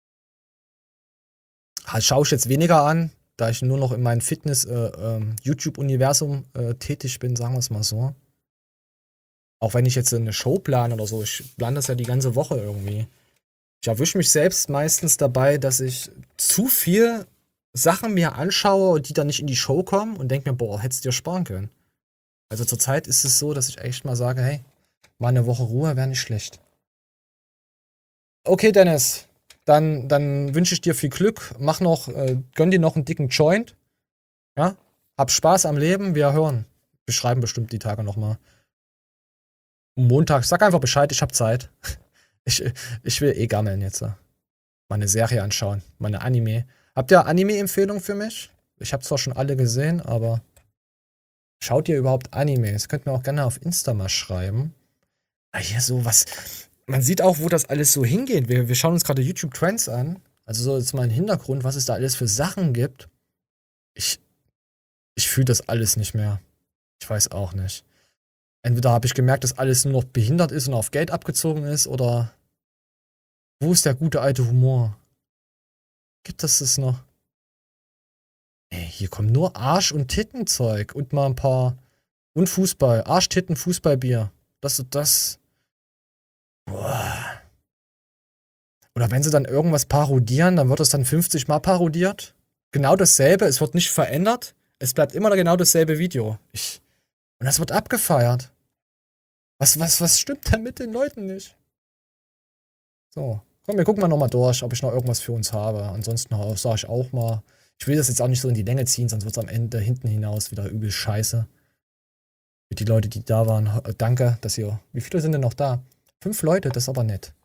Schaue ich jetzt weniger an, da ich nur noch in meinem Fitness-YouTube-Universum tätig bin, sagen wir es mal so. Auch wenn ich jetzt eine Show plane oder so, ich plane das ja die ganze Woche irgendwie. Ich erwische mich selbst meistens dabei, dass ich zu viel Sachen mir anschaue, die dann nicht in die Show kommen und denke mir, boah, hättest du dir sparen können. Also zurzeit ist es so, dass ich echt mal sage, hey, mal eine Woche Ruhe wäre nicht schlecht. Okay, Dennis, dann wünsche ich dir viel Glück. Gönn dir noch einen dicken Joint. Ja, hab Spaß am Leben, wir hören. Wir schreiben bestimmt die Tage nochmal. Montag, sag einfach Bescheid, ich hab Zeit. Ich will gammeln jetzt. Mal eine Serie anschauen, mal eine Anime. Habt ihr Anime-Empfehlungen für mich? Ich habe zwar schon alle gesehen, aber schaut ihr überhaupt Animes? Könnt mir auch gerne auf Insta mal schreiben. Hier so was. Man sieht auch, wo das alles so hingeht. Wir schauen uns gerade YouTube Trends an. Also so jetzt mal ein Hintergrund, was es da alles für Sachen gibt. Ich fühle das alles nicht mehr. Ich weiß auch nicht. Entweder habe ich gemerkt, dass alles nur noch behindert ist und auf Geld abgezogen ist, oder wo ist der gute alte Humor? Gibt es das noch? Ey, hier kommt nur Arsch- und Tittenzeug und mal ein paar. Und Fußball. Arsch, Titten, Fußballbier. Das. Boah. Oder wenn sie dann irgendwas parodieren, dann wird es dann 50 Mal parodiert. Genau dasselbe, es wird nicht verändert. Es bleibt immer genau dasselbe Video. Und das wird abgefeiert. Was stimmt denn mit den Leuten nicht? So. Komm, wir gucken mal nochmal durch, ob ich noch irgendwas für uns habe. Ansonsten sage ich auch mal, ich will das jetzt auch nicht so in die Länge ziehen, sonst wird es am Ende hinten hinaus wieder übel scheiße. Für die Leute, die da waren, danke, dass ihr. Wie viele sind denn noch da? 5 Leute, das ist aber nett.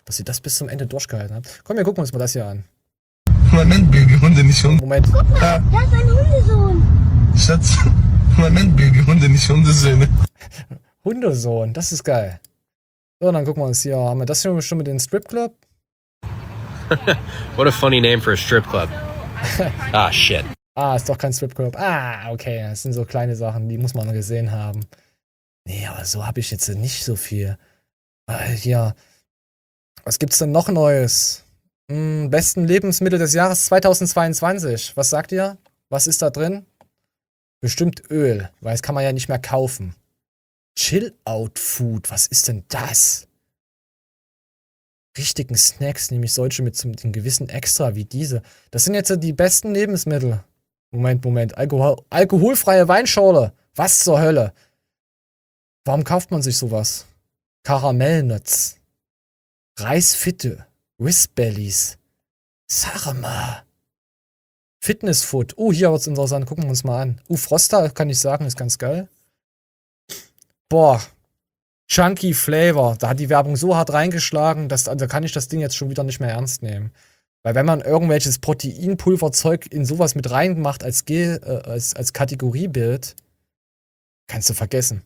dass ihr das bis zum Ende durchgehalten habt. Komm, wir gucken uns mal das hier an. Moment, Baby, Hunde nicht Hunde. Moment. Da ist ein Hundesohn. Schatz, Moment, Baby, Hunde nicht Hundesöhne. Hundesohn, das ist geil. So, dann gucken wir uns hier. Haben wir das hier schon mit dem Stripclub? What a funny name for a strip club. Ah, shit. Ah, ist doch kein Stripclub. Ah, okay. Das sind so kleine Sachen, die muss man gesehen haben. Nee, aber so habe ich jetzt nicht so viel. Hier. Was gibt's denn noch Neues? Besten Lebensmittel des Jahres 2022. Was sagt ihr? Was ist da drin? Bestimmt Öl, weil das kann man ja nicht mehr kaufen. Chill-Out-Food, was ist denn das? Richtigen Snacks, nämlich solche mit einem gewissen Extra wie diese. Das sind jetzt die besten Lebensmittel. Moment. Alkoholfreie Weinschorle. Was zur Hölle? Warum kauft man sich sowas? Karamellnuts. Reisfitte. Whizbellies. Sarma. Fitnessfood. Oh, hier wird's interessant. Gucken wir uns mal an. Froster, kann ich sagen, ist ganz geil. Boah. Chunky Flavor. Da hat die Werbung so hart reingeschlagen, da kann ich das Ding jetzt schon wieder nicht mehr ernst nehmen. Weil wenn man irgendwelches Proteinpulverzeug in sowas mit reinmacht als Kategoriebild, kannst du vergessen.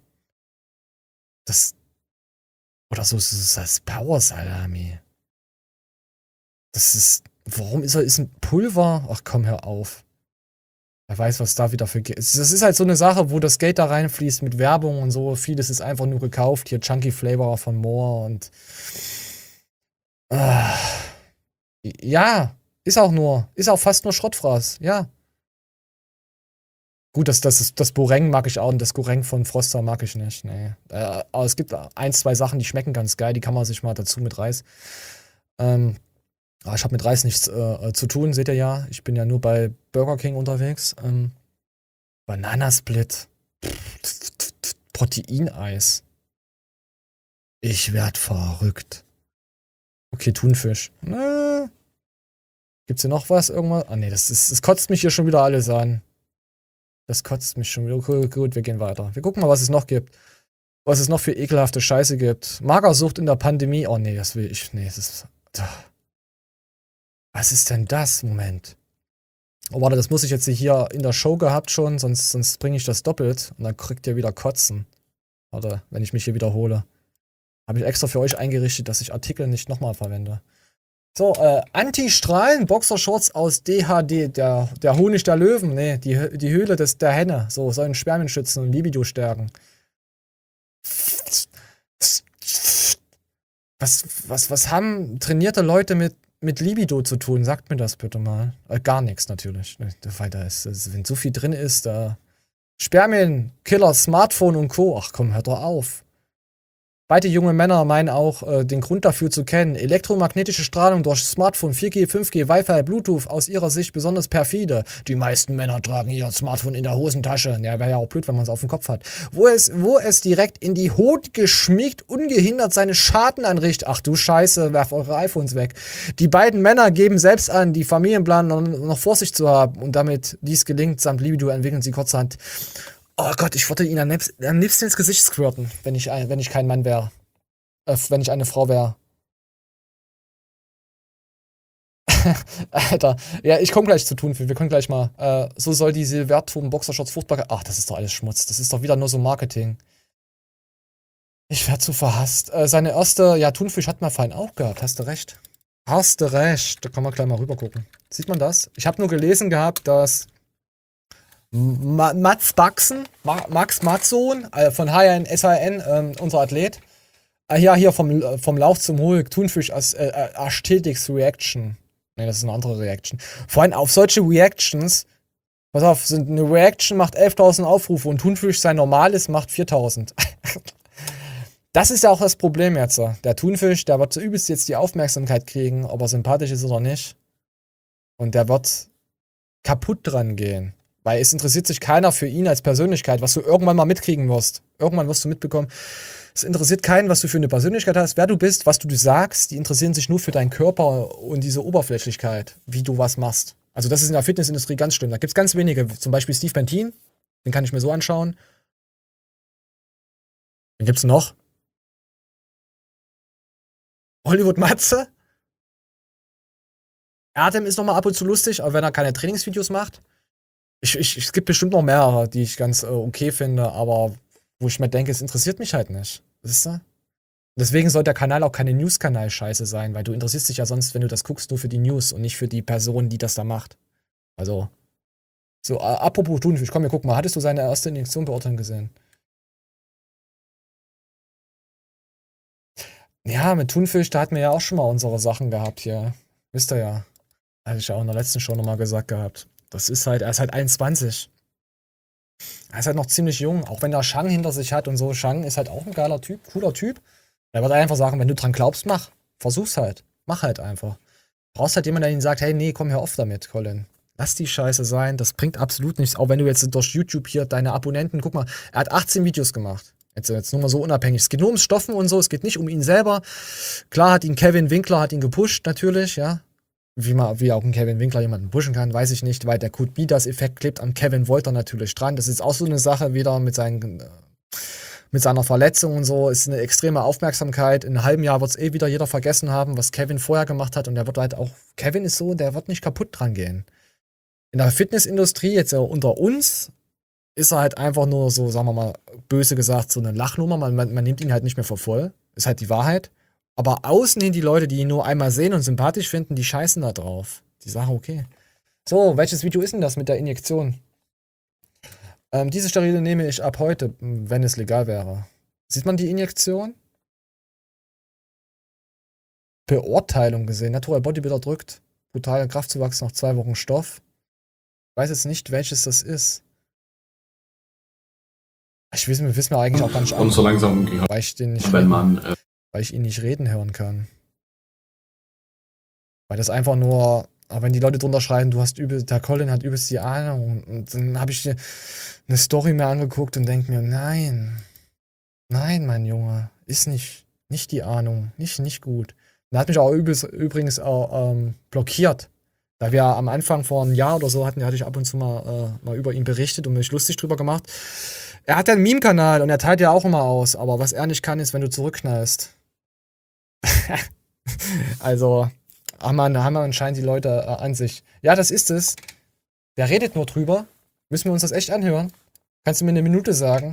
Oder so ist das Power Salami. Das ist. Warum ist ein Pulver? Ach komm, hör auf. Wer weiß, was da wieder für Geld. Das ist halt so eine Sache, wo das Geld da reinfließt mit Werbung und so. Vieles ist einfach nur gekauft. Hier Chunky Flavor von Moore und. Ja, ist auch fast nur Schrottfraß, ja. Gut, das Boreng mag ich auch und das Goreng von Froster mag ich nicht, nee. Aber es gibt 1, 2 Sachen, die schmecken ganz geil, die kann man sich mal dazu mit Reis. Ich habe mit Reis nichts zu tun, seht ihr ja. Ich bin ja nur bei Burger King unterwegs. Bananasplit. Proteineis. Ich werd verrückt. Okay, Thunfisch. Gibt's hier noch was? Irgendwas? Ah, nee, das kotzt mich hier schon wieder alles an. Das kotzt mich schon wieder. Gut, wir gehen weiter. Wir gucken mal, was es noch gibt. Was es noch für ekelhafte Scheiße gibt. Magersucht in der Pandemie. Oh, nee, das will ich. Nee, das ist. Was ist denn das? Moment. Oh, warte, das muss ich jetzt hier in der Show gehabt schon, sonst bringe ich das doppelt und dann kriegt ihr wieder Kotzen. Warte, wenn ich mich hier wiederhole. Habe ich extra für euch eingerichtet, dass ich Artikel nicht nochmal verwende. So, Anti-Strahlen-Boxershorts aus DHD, der Honig der Löwen, nee, die Höhle der Henne. So, sollen Spermien schützen und Libido stärken. Was haben trainierte Leute mit Libido zu tun? Sagt mir das bitte mal. Gar nichts natürlich. Weil wenn so viel drin ist, Spermien, Killer, Smartphone und Co. Ach komm, hört doch auf. Beide junge Männer meinen auch, den Grund dafür zu kennen. Elektromagnetische Strahlung durch Smartphone, 4G, 5G, Wi-Fi, Bluetooth, aus ihrer Sicht besonders perfide. Die meisten Männer tragen ihr Smartphone in der Hosentasche. Ja, wäre ja auch blöd, wenn man es auf dem Kopf hat. Wo es direkt in die Haut geschmiegt, ungehindert seine Schaden anrichtet. Ach du Scheiße, werft eure iPhones weg. Die beiden Männer geben selbst an, die Familienplan noch vor sich zu haben. Und damit dies gelingt, samt Libido entwickeln sie kurzerhand. Oh Gott, ich wollte ihn am liebsten ins Gesicht squirten, wenn ich kein Mann wäre. Wenn ich eine Frau wäre. Alter. Ja, ich komme gleich zu tun. Wir können gleich mal. So soll die Silverturm Boxershorts fruchtbar. Ach, das ist doch alles Schmutz. Das ist doch wieder nur so Marketing. Ich werde zu verhasst. Seine erste, ja, Thunfisch hat man vorhin auch gehabt. Hast du recht. Hast du recht. Da kann man gleich mal rüber gucken. Sieht man das? Ich habe nur gelesen gehabt, dass Max Matzsohn von HNSAN, unser Athlet. Hier vom Lauch zum Hulk, Thunfisch als Aesthetics Reaction. Ne, das ist eine andere Reaction. Vor allem auf solche Reactions, pass auf, eine Reaction macht 11.000 Aufrufe und Thunfisch sein normales macht 4.000. Das ist ja auch das Problem jetzt. Der Thunfisch, der wird so übelst jetzt die Aufmerksamkeit kriegen, ob er sympathisch ist oder nicht. Und der wird kaputt dran gehen. Weil es interessiert sich keiner für ihn als Persönlichkeit, was du irgendwann mal mitkriegen wirst. Irgendwann wirst du mitbekommen. Es interessiert keinen, was du für eine Persönlichkeit hast, wer du bist, was du sagst. Die interessieren sich nur für deinen Körper und diese Oberflächlichkeit, wie du was machst. Also das ist in der Fitnessindustrie ganz schlimm. Da gibt es ganz wenige. Zum Beispiel Steve Bentin. Den kann ich mir so anschauen. Wen gibt's noch? Hollywood Matze. Erdem ist nochmal ab und zu lustig, aber wenn er keine Trainingsvideos macht. Es gibt bestimmt noch mehrere, die ich ganz okay finde, aber wo ich mir denke, es interessiert mich halt nicht. Wisst ihr? Deswegen soll der Kanal auch keine News-Kanal-Scheiße sein, weil du interessierst dich ja sonst, wenn du das guckst, nur für die News und nicht für die Person, die das da macht. Also, so, apropos Thunfisch, komm, wir gucken mal, hattest du seine erste Injektion bei Orton gesehen? Ja, mit Thunfisch, da hatten wir ja auch schon mal unsere Sachen gehabt hier. Wisst ihr ja. Hatte ich ja auch in der letzten Show nochmal gesagt gehabt. Das ist halt, er ist halt 21. Er ist halt noch ziemlich jung, auch wenn er Shang hinter sich hat und so. Shang ist halt auch ein geiler Typ, cooler Typ. Er wird einfach sagen, wenn du dran glaubst, mach. Versuch's halt. Mach halt einfach. Du brauchst halt jemanden, der ihnen sagt, hey, nee, komm, hör auf damit, Colin. Lass die Scheiße sein, das bringt absolut nichts. Auch wenn du jetzt durch YouTube hier deine Abonnenten, guck mal, er hat 18 Videos gemacht. Jetzt nur mal so unabhängig. Es geht nur ums Stoffen und so, es geht nicht um ihn selber. Klar hat ihn Kevin Winkler, hat ihn gepusht, natürlich, ja. Wie auch ein Kevin Winkler jemanden pushen kann, weiß ich nicht, weil der Code Bidas-Effekt klebt am Kevin Wolter natürlich dran. Das ist auch so eine Sache wieder mit seiner Verletzung und so. Ist eine extreme Aufmerksamkeit. In einem halben Jahr wird es wieder jeder vergessen haben, was Kevin vorher gemacht hat. Und der wird halt auch, Kevin ist so, der wird nicht kaputt dran gehen. In der Fitnessindustrie, jetzt unter uns, ist er halt einfach nur so, sagen wir mal, böse gesagt, so eine Lachnummer. Man nimmt ihn halt nicht mehr für voll. Ist halt die Wahrheit. Aber außen hin die Leute, die ihn nur einmal sehen und sympathisch finden, die scheißen da drauf. Die sagen, okay. So, welches Video ist denn das mit der Injektion? Diese Steroide nehme ich ab heute, wenn es legal wäre. Sieht man die Injektion? Beurteilung gesehen. Natural Bodybuilder drückt. Brutaler Kraftzuwachs nach 2 Wochen Stoff. Ich weiß jetzt nicht, welches das ist. Wir wissen ja eigentlich auch gar nicht Und so langsam, weil ich den nicht wenn man weil ich ihn nicht reden hören kann. Weil das einfach nur, aber wenn die Leute drunter schreiben, der Colin hat übelst die Ahnung, und dann habe ich eine Story mir angeguckt und denke mir, nein, mein Junge, ist nicht die Ahnung, nicht gut. Und er hat mich auch übrigens auch blockiert. Da wir am Anfang vor einem Jahr oder so hatte ich ab und zu mal über ihn berichtet und mich lustig drüber gemacht. Er hat ja einen Meme-Kanal und er teilt ja auch immer aus, aber was er nicht kann, ist, wenn du zurückknallst. Also, haben wir anscheinend die Leute an sich. Ja, das ist es. Der redet nur drüber. Müssen wir uns das echt anhören? Kannst du mir eine Minute sagen?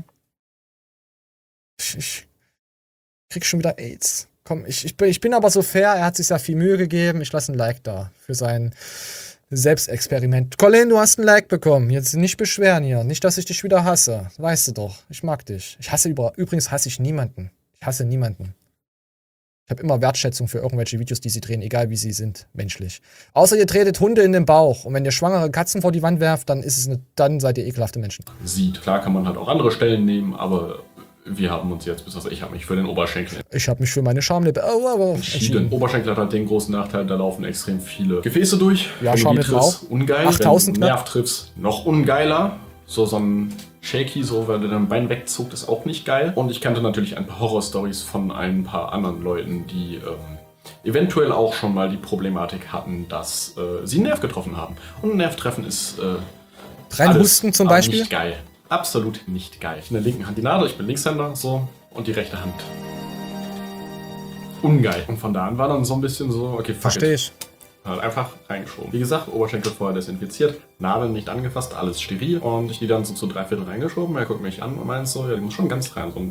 Ich krieg schon wieder AIDS. Komm, ich bin aber so fair, er hat sich sehr viel Mühe gegeben. Ich lasse ein Like da für sein Selbstexperiment. Colin, du hast ein Like bekommen. Jetzt nicht beschweren hier. Nicht, dass ich dich wieder hasse. Weißt du doch. Ich mag dich. Übrigens hasse ich niemanden. Ich hasse niemanden. Ich habe immer Wertschätzung für irgendwelche Videos, die sie drehen, egal wie sie sind, menschlich. Außer ihr tretet Hunde in den Bauch. Und wenn ihr schwangere Katzen vor die Wand werft, dann seid ihr ekelhafte Menschen. sieht. Klar kann man halt auch andere Stellen nehmen, aber wir haben uns jetzt, also ich habe mich für den Oberschenkel Ich habe mich für meine Schamlippe entschieden. Oberschenkel hat halt den großen Nachteil, da laufen extrem viele Gefäße durch. Ja, Wenn du die Schamlippen triffst, auch. ungeil. 8000 Wenn du Nerv triffst, noch ungeiler. So ein Shaky, so weil der dein Bein wegzuckt, ist auch nicht geil. Und ich kannte natürlich ein paar Horrorstories von ein paar anderen Leuten, die eventuell auch schon mal die Problematik hatten, dass sie einen Nerv getroffen haben. Und ein Nervtreffen ist Reinhusten zum Beispiel? Nicht geil. Absolut nicht geil. In der linken Hand die Nadel, ich bin Linkshänder, so. Und die rechte Hand. Ungeil. Und von da an war dann so ein bisschen so, okay, fuck Verstehe it. ich. Halt einfach reingeschoben. Wie gesagt, Oberschenkel vorher desinfiziert, Nadeln nicht angefasst, alles steril. Und ich die dann so zu 3/4 reingeschoben. Er guckt mich an und meint so, ja, die muss schon ganz rein. So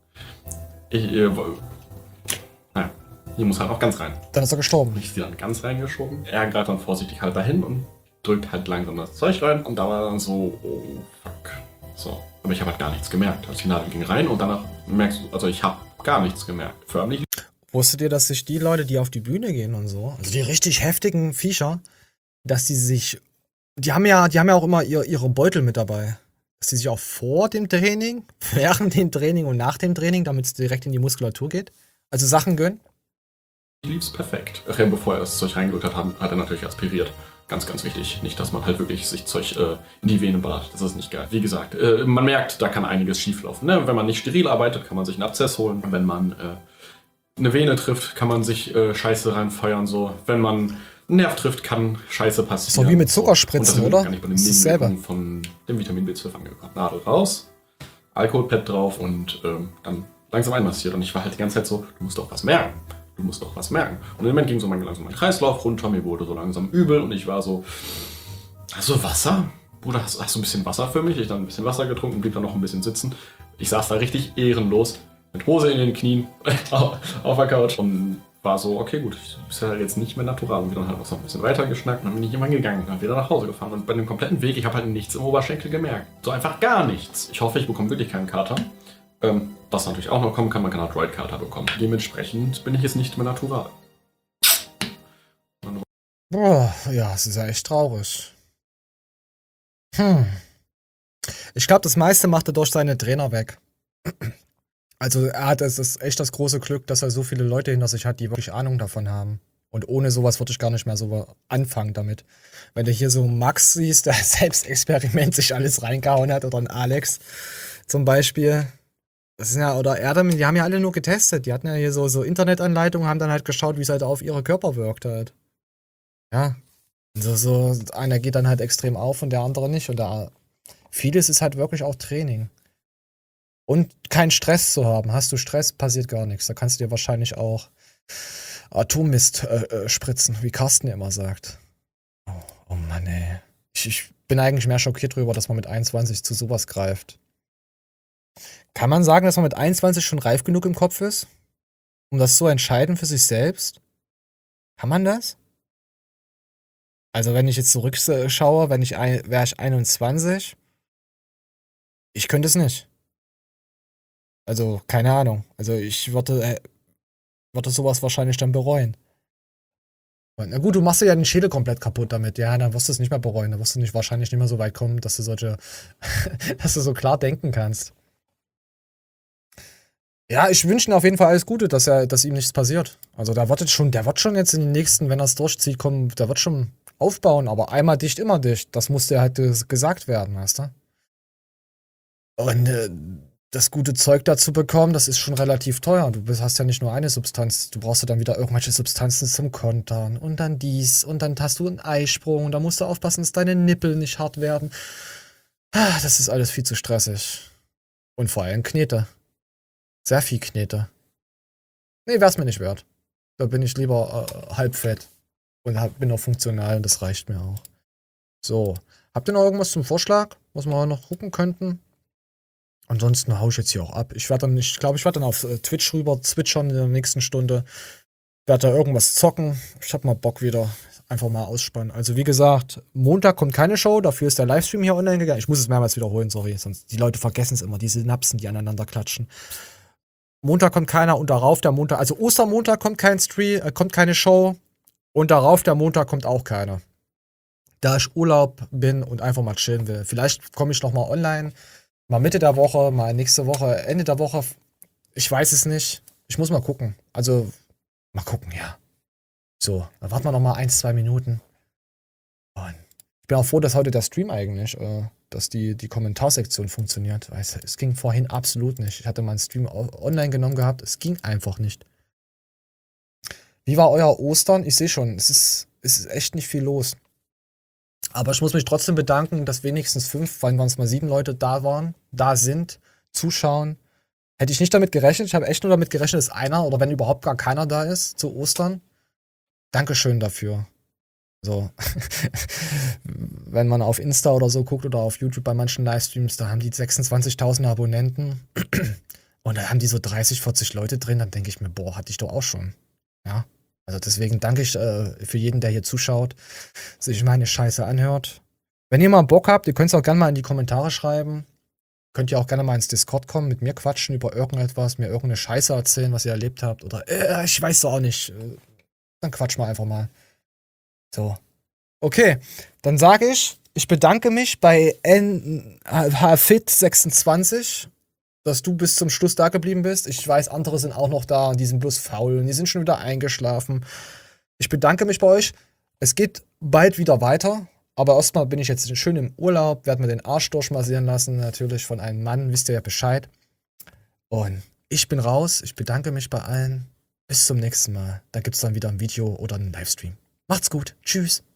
naja, die muss halt auch ganz rein. Dann ist er gestorben. Ich die dann ganz reingeschoben. Er greift dann vorsichtig halt dahin und drückt halt langsam das Zeug rein. Und da war dann so, oh fuck. So. Aber ich habe halt gar nichts gemerkt. Also die Nadel ging rein und danach merkst du, also ich habe gar nichts gemerkt. Förmlich. Wusstet ihr, dass sich die Leute, die auf die Bühne gehen und so, also die richtig heftigen Viecher, dass die haben ja auch immer ihre Beutel mit dabei. Dass die sich auch vor dem Training, während dem Training und nach dem Training, damit es direkt in die Muskulatur geht, also Sachen gönnen. Lief's perfekt. Bevor er das Zeug reingedrückt hat, hat er natürlich aspiriert. Ganz, ganz wichtig. Nicht, dass man halt wirklich sich Zeug in die Vene ballert. Das ist nicht geil. Wie gesagt, man merkt, da kann einiges schieflaufen. Ne? Wenn man nicht steril arbeitet, kann man sich einen Abszess holen. Wenn man eine Vene trifft, kann man sich Scheiße reinfeuern. So. Wenn man einen Nerv trifft, kann Scheiße passieren. So wie mit Zuckerspritzen, oder? Gar nicht bei den Das ist dasselbe. von dem Vitamin B12 angekommen. Nadel raus, Alkoholpad drauf und dann langsam einmassiert. Und ich war halt die ganze Zeit so, du musst doch was merken. du musst doch was merken. Und im Moment ging so langsam mein Kreislauf runter, mir wurde so langsam übel und ich war so, hast du Wasser? Bruder, hast du ein bisschen Wasser für mich? Ich dann ein bisschen Wasser getrunken und blieb dann noch ein bisschen sitzen. Ich saß da richtig ehrenlos, mit Hose in den Knien, auf der Couch und war so, okay, gut, ich bin halt jetzt nicht mehr natural. Und wir dann halt noch so ein bisschen weiter geschnackt und dann bin ich irgendwann gegangen und dann wieder nach Hause gefahren. Und bei dem kompletten Weg, ich habe halt nichts im Oberschenkel gemerkt. So einfach gar nichts. Ich hoffe, ich bekomme wirklich keinen Kater. Was natürlich auch noch kommen kann, man kann halt Droid-Kater bekommen. Dementsprechend bin ich jetzt nicht mehr natural. Boah, ja, es ist ja echt traurig. Ich glaube, das meiste macht er durch seine Trainer weg. Also es ist echt das große Glück, dass er so viele Leute hinter sich hat, die wirklich Ahnung davon haben. Und ohne sowas würde ich gar nicht mehr so anfangen damit. Wenn du hier so Max siehst, der selbst Experiment sich alles reingehauen hat, oder ein Alex zum Beispiel. Das ist ja, oder Erdem, die haben ja alle nur getestet. Die hatten ja hier so Internetanleitungen, haben dann halt geschaut, wie es halt auf ihre Körper wirkt halt. Ja. So einer geht dann halt extrem auf und der andere nicht. Und vieles ist halt wirklich auch Training. Und keinen Stress zu haben. Hast du Stress, passiert gar nichts. Da kannst du dir wahrscheinlich auch Atommist spritzen, wie Carsten immer sagt. Oh Mann, ey. Ich bin eigentlich mehr schockiert drüber, dass man mit 21 zu sowas greift. Kann man sagen, dass man mit 21 schon reif genug im Kopf ist? Um das zu entscheiden für sich selbst? Kann man das? Also wenn ich jetzt zurückschaue, wäre ich 21. Ich könnte es nicht. Also, keine Ahnung. Also ich würde sowas wahrscheinlich dann bereuen. Na gut, du machst dir ja den Schädel komplett kaputt damit. Ja, dann wirst du es nicht mehr bereuen. Dann wirst du wahrscheinlich nicht mehr so weit kommen, dass du dass du so klar denken kannst. Ja, ich wünsche ihm auf jeden Fall alles Gute, dass ihm nichts passiert. Also der wird schon jetzt in den nächsten, wenn er es durchzieht, kommen, der wird schon aufbauen, aber einmal dicht, immer dicht. Das muss dir halt gesagt werden, weißt du? Und das gute Zeug dazu bekommen, das ist schon relativ teuer. Du hast ja nicht nur eine Substanz, du brauchst ja dann wieder irgendwelche Substanzen zum Kontern und dann dies und dann hast du einen Eisprung und da musst du aufpassen, dass deine Nippel nicht hart werden. Das ist alles viel zu stressig. Und vor allem Knete. Sehr viel Knete. Nee, wär's mir nicht wert. Da bin ich lieber halbfett und bin auch funktional und das reicht mir auch. So, habt ihr noch irgendwas zum Vorschlag, was wir noch gucken könnten? Ansonsten hau ich jetzt hier auch ab. Ich glaube, ich werde dann auf Twitch rüber zwitschern in der nächsten Stunde. Werde da irgendwas zocken. Ich habe mal Bock wieder. Einfach mal ausspannen. Also wie gesagt, Montag kommt keine Show, dafür ist der Livestream hier online gegangen. Ich muss es mehrmals wiederholen, sorry, sonst die Leute vergessen es immer, diese Synapsen, die aneinander klatschen. Montag kommt keiner und darauf der Montag, also Ostermontag kommt kein Stream, kommt keine Show und darauf der Montag kommt auch keiner. Da ich Urlaub bin und einfach mal chillen will. Vielleicht komme ich noch mal online. Mal Mitte der Woche, mal nächste Woche, Ende der Woche. Ich weiß es nicht. Ich muss mal gucken. Also, mal gucken, ja. So, dann warten wir noch mal 1-2 Minuten. Und ich bin auch froh, dass heute der Stream eigentlich, dass die Kommentarsektion funktioniert. Weißt du, es ging vorhin absolut nicht. Ich hatte meinen Stream online genommen gehabt. Es ging einfach nicht. Wie war euer Ostern? Ich sehe schon, es ist echt nicht viel los. Aber ich muss mich trotzdem bedanken, dass wenigstens 5, vorhin waren es mal 7 Leute da sind, zuschauen. Hätte ich nicht damit gerechnet. Ich habe echt nur damit gerechnet, dass einer oder wenn überhaupt gar keiner da ist zu Ostern. Dankeschön dafür. So. Wenn man auf Insta oder so guckt oder auf YouTube bei manchen Livestreams, da haben die 26.000 Abonnenten und da haben die so 30, 40 Leute drin, dann denke ich mir, boah, hatte ich doch auch schon. Ja. Also deswegen danke ich für jeden, der hier zuschaut, sich meine Scheiße anhört. Wenn ihr mal Bock habt, ihr könnt es auch gerne mal in die Kommentare schreiben. Könnt ihr auch gerne mal ins Discord kommen, mit mir quatschen über irgendetwas, mir irgendeine Scheiße erzählen, was ihr erlebt habt. Oder ich weiß doch auch nicht. Dann quatschen wir einfach mal. So. Okay, dann sage ich bedanke mich bei NHFit26, dass du bis zum Schluss da geblieben bist. Ich weiß, andere sind auch noch da und die sind bloß faul und die sind schon wieder eingeschlafen. Ich bedanke mich bei euch. Es geht bald wieder weiter, aber erstmal bin ich jetzt schön im Urlaub, werde mir den Arsch durchmassieren lassen, natürlich von einem Mann, wisst ihr ja Bescheid. Und ich bin raus, ich bedanke mich bei allen. Bis zum nächsten Mal. Da gibt's dann wieder ein Video oder einen Livestream. Macht's gut. Tschüss.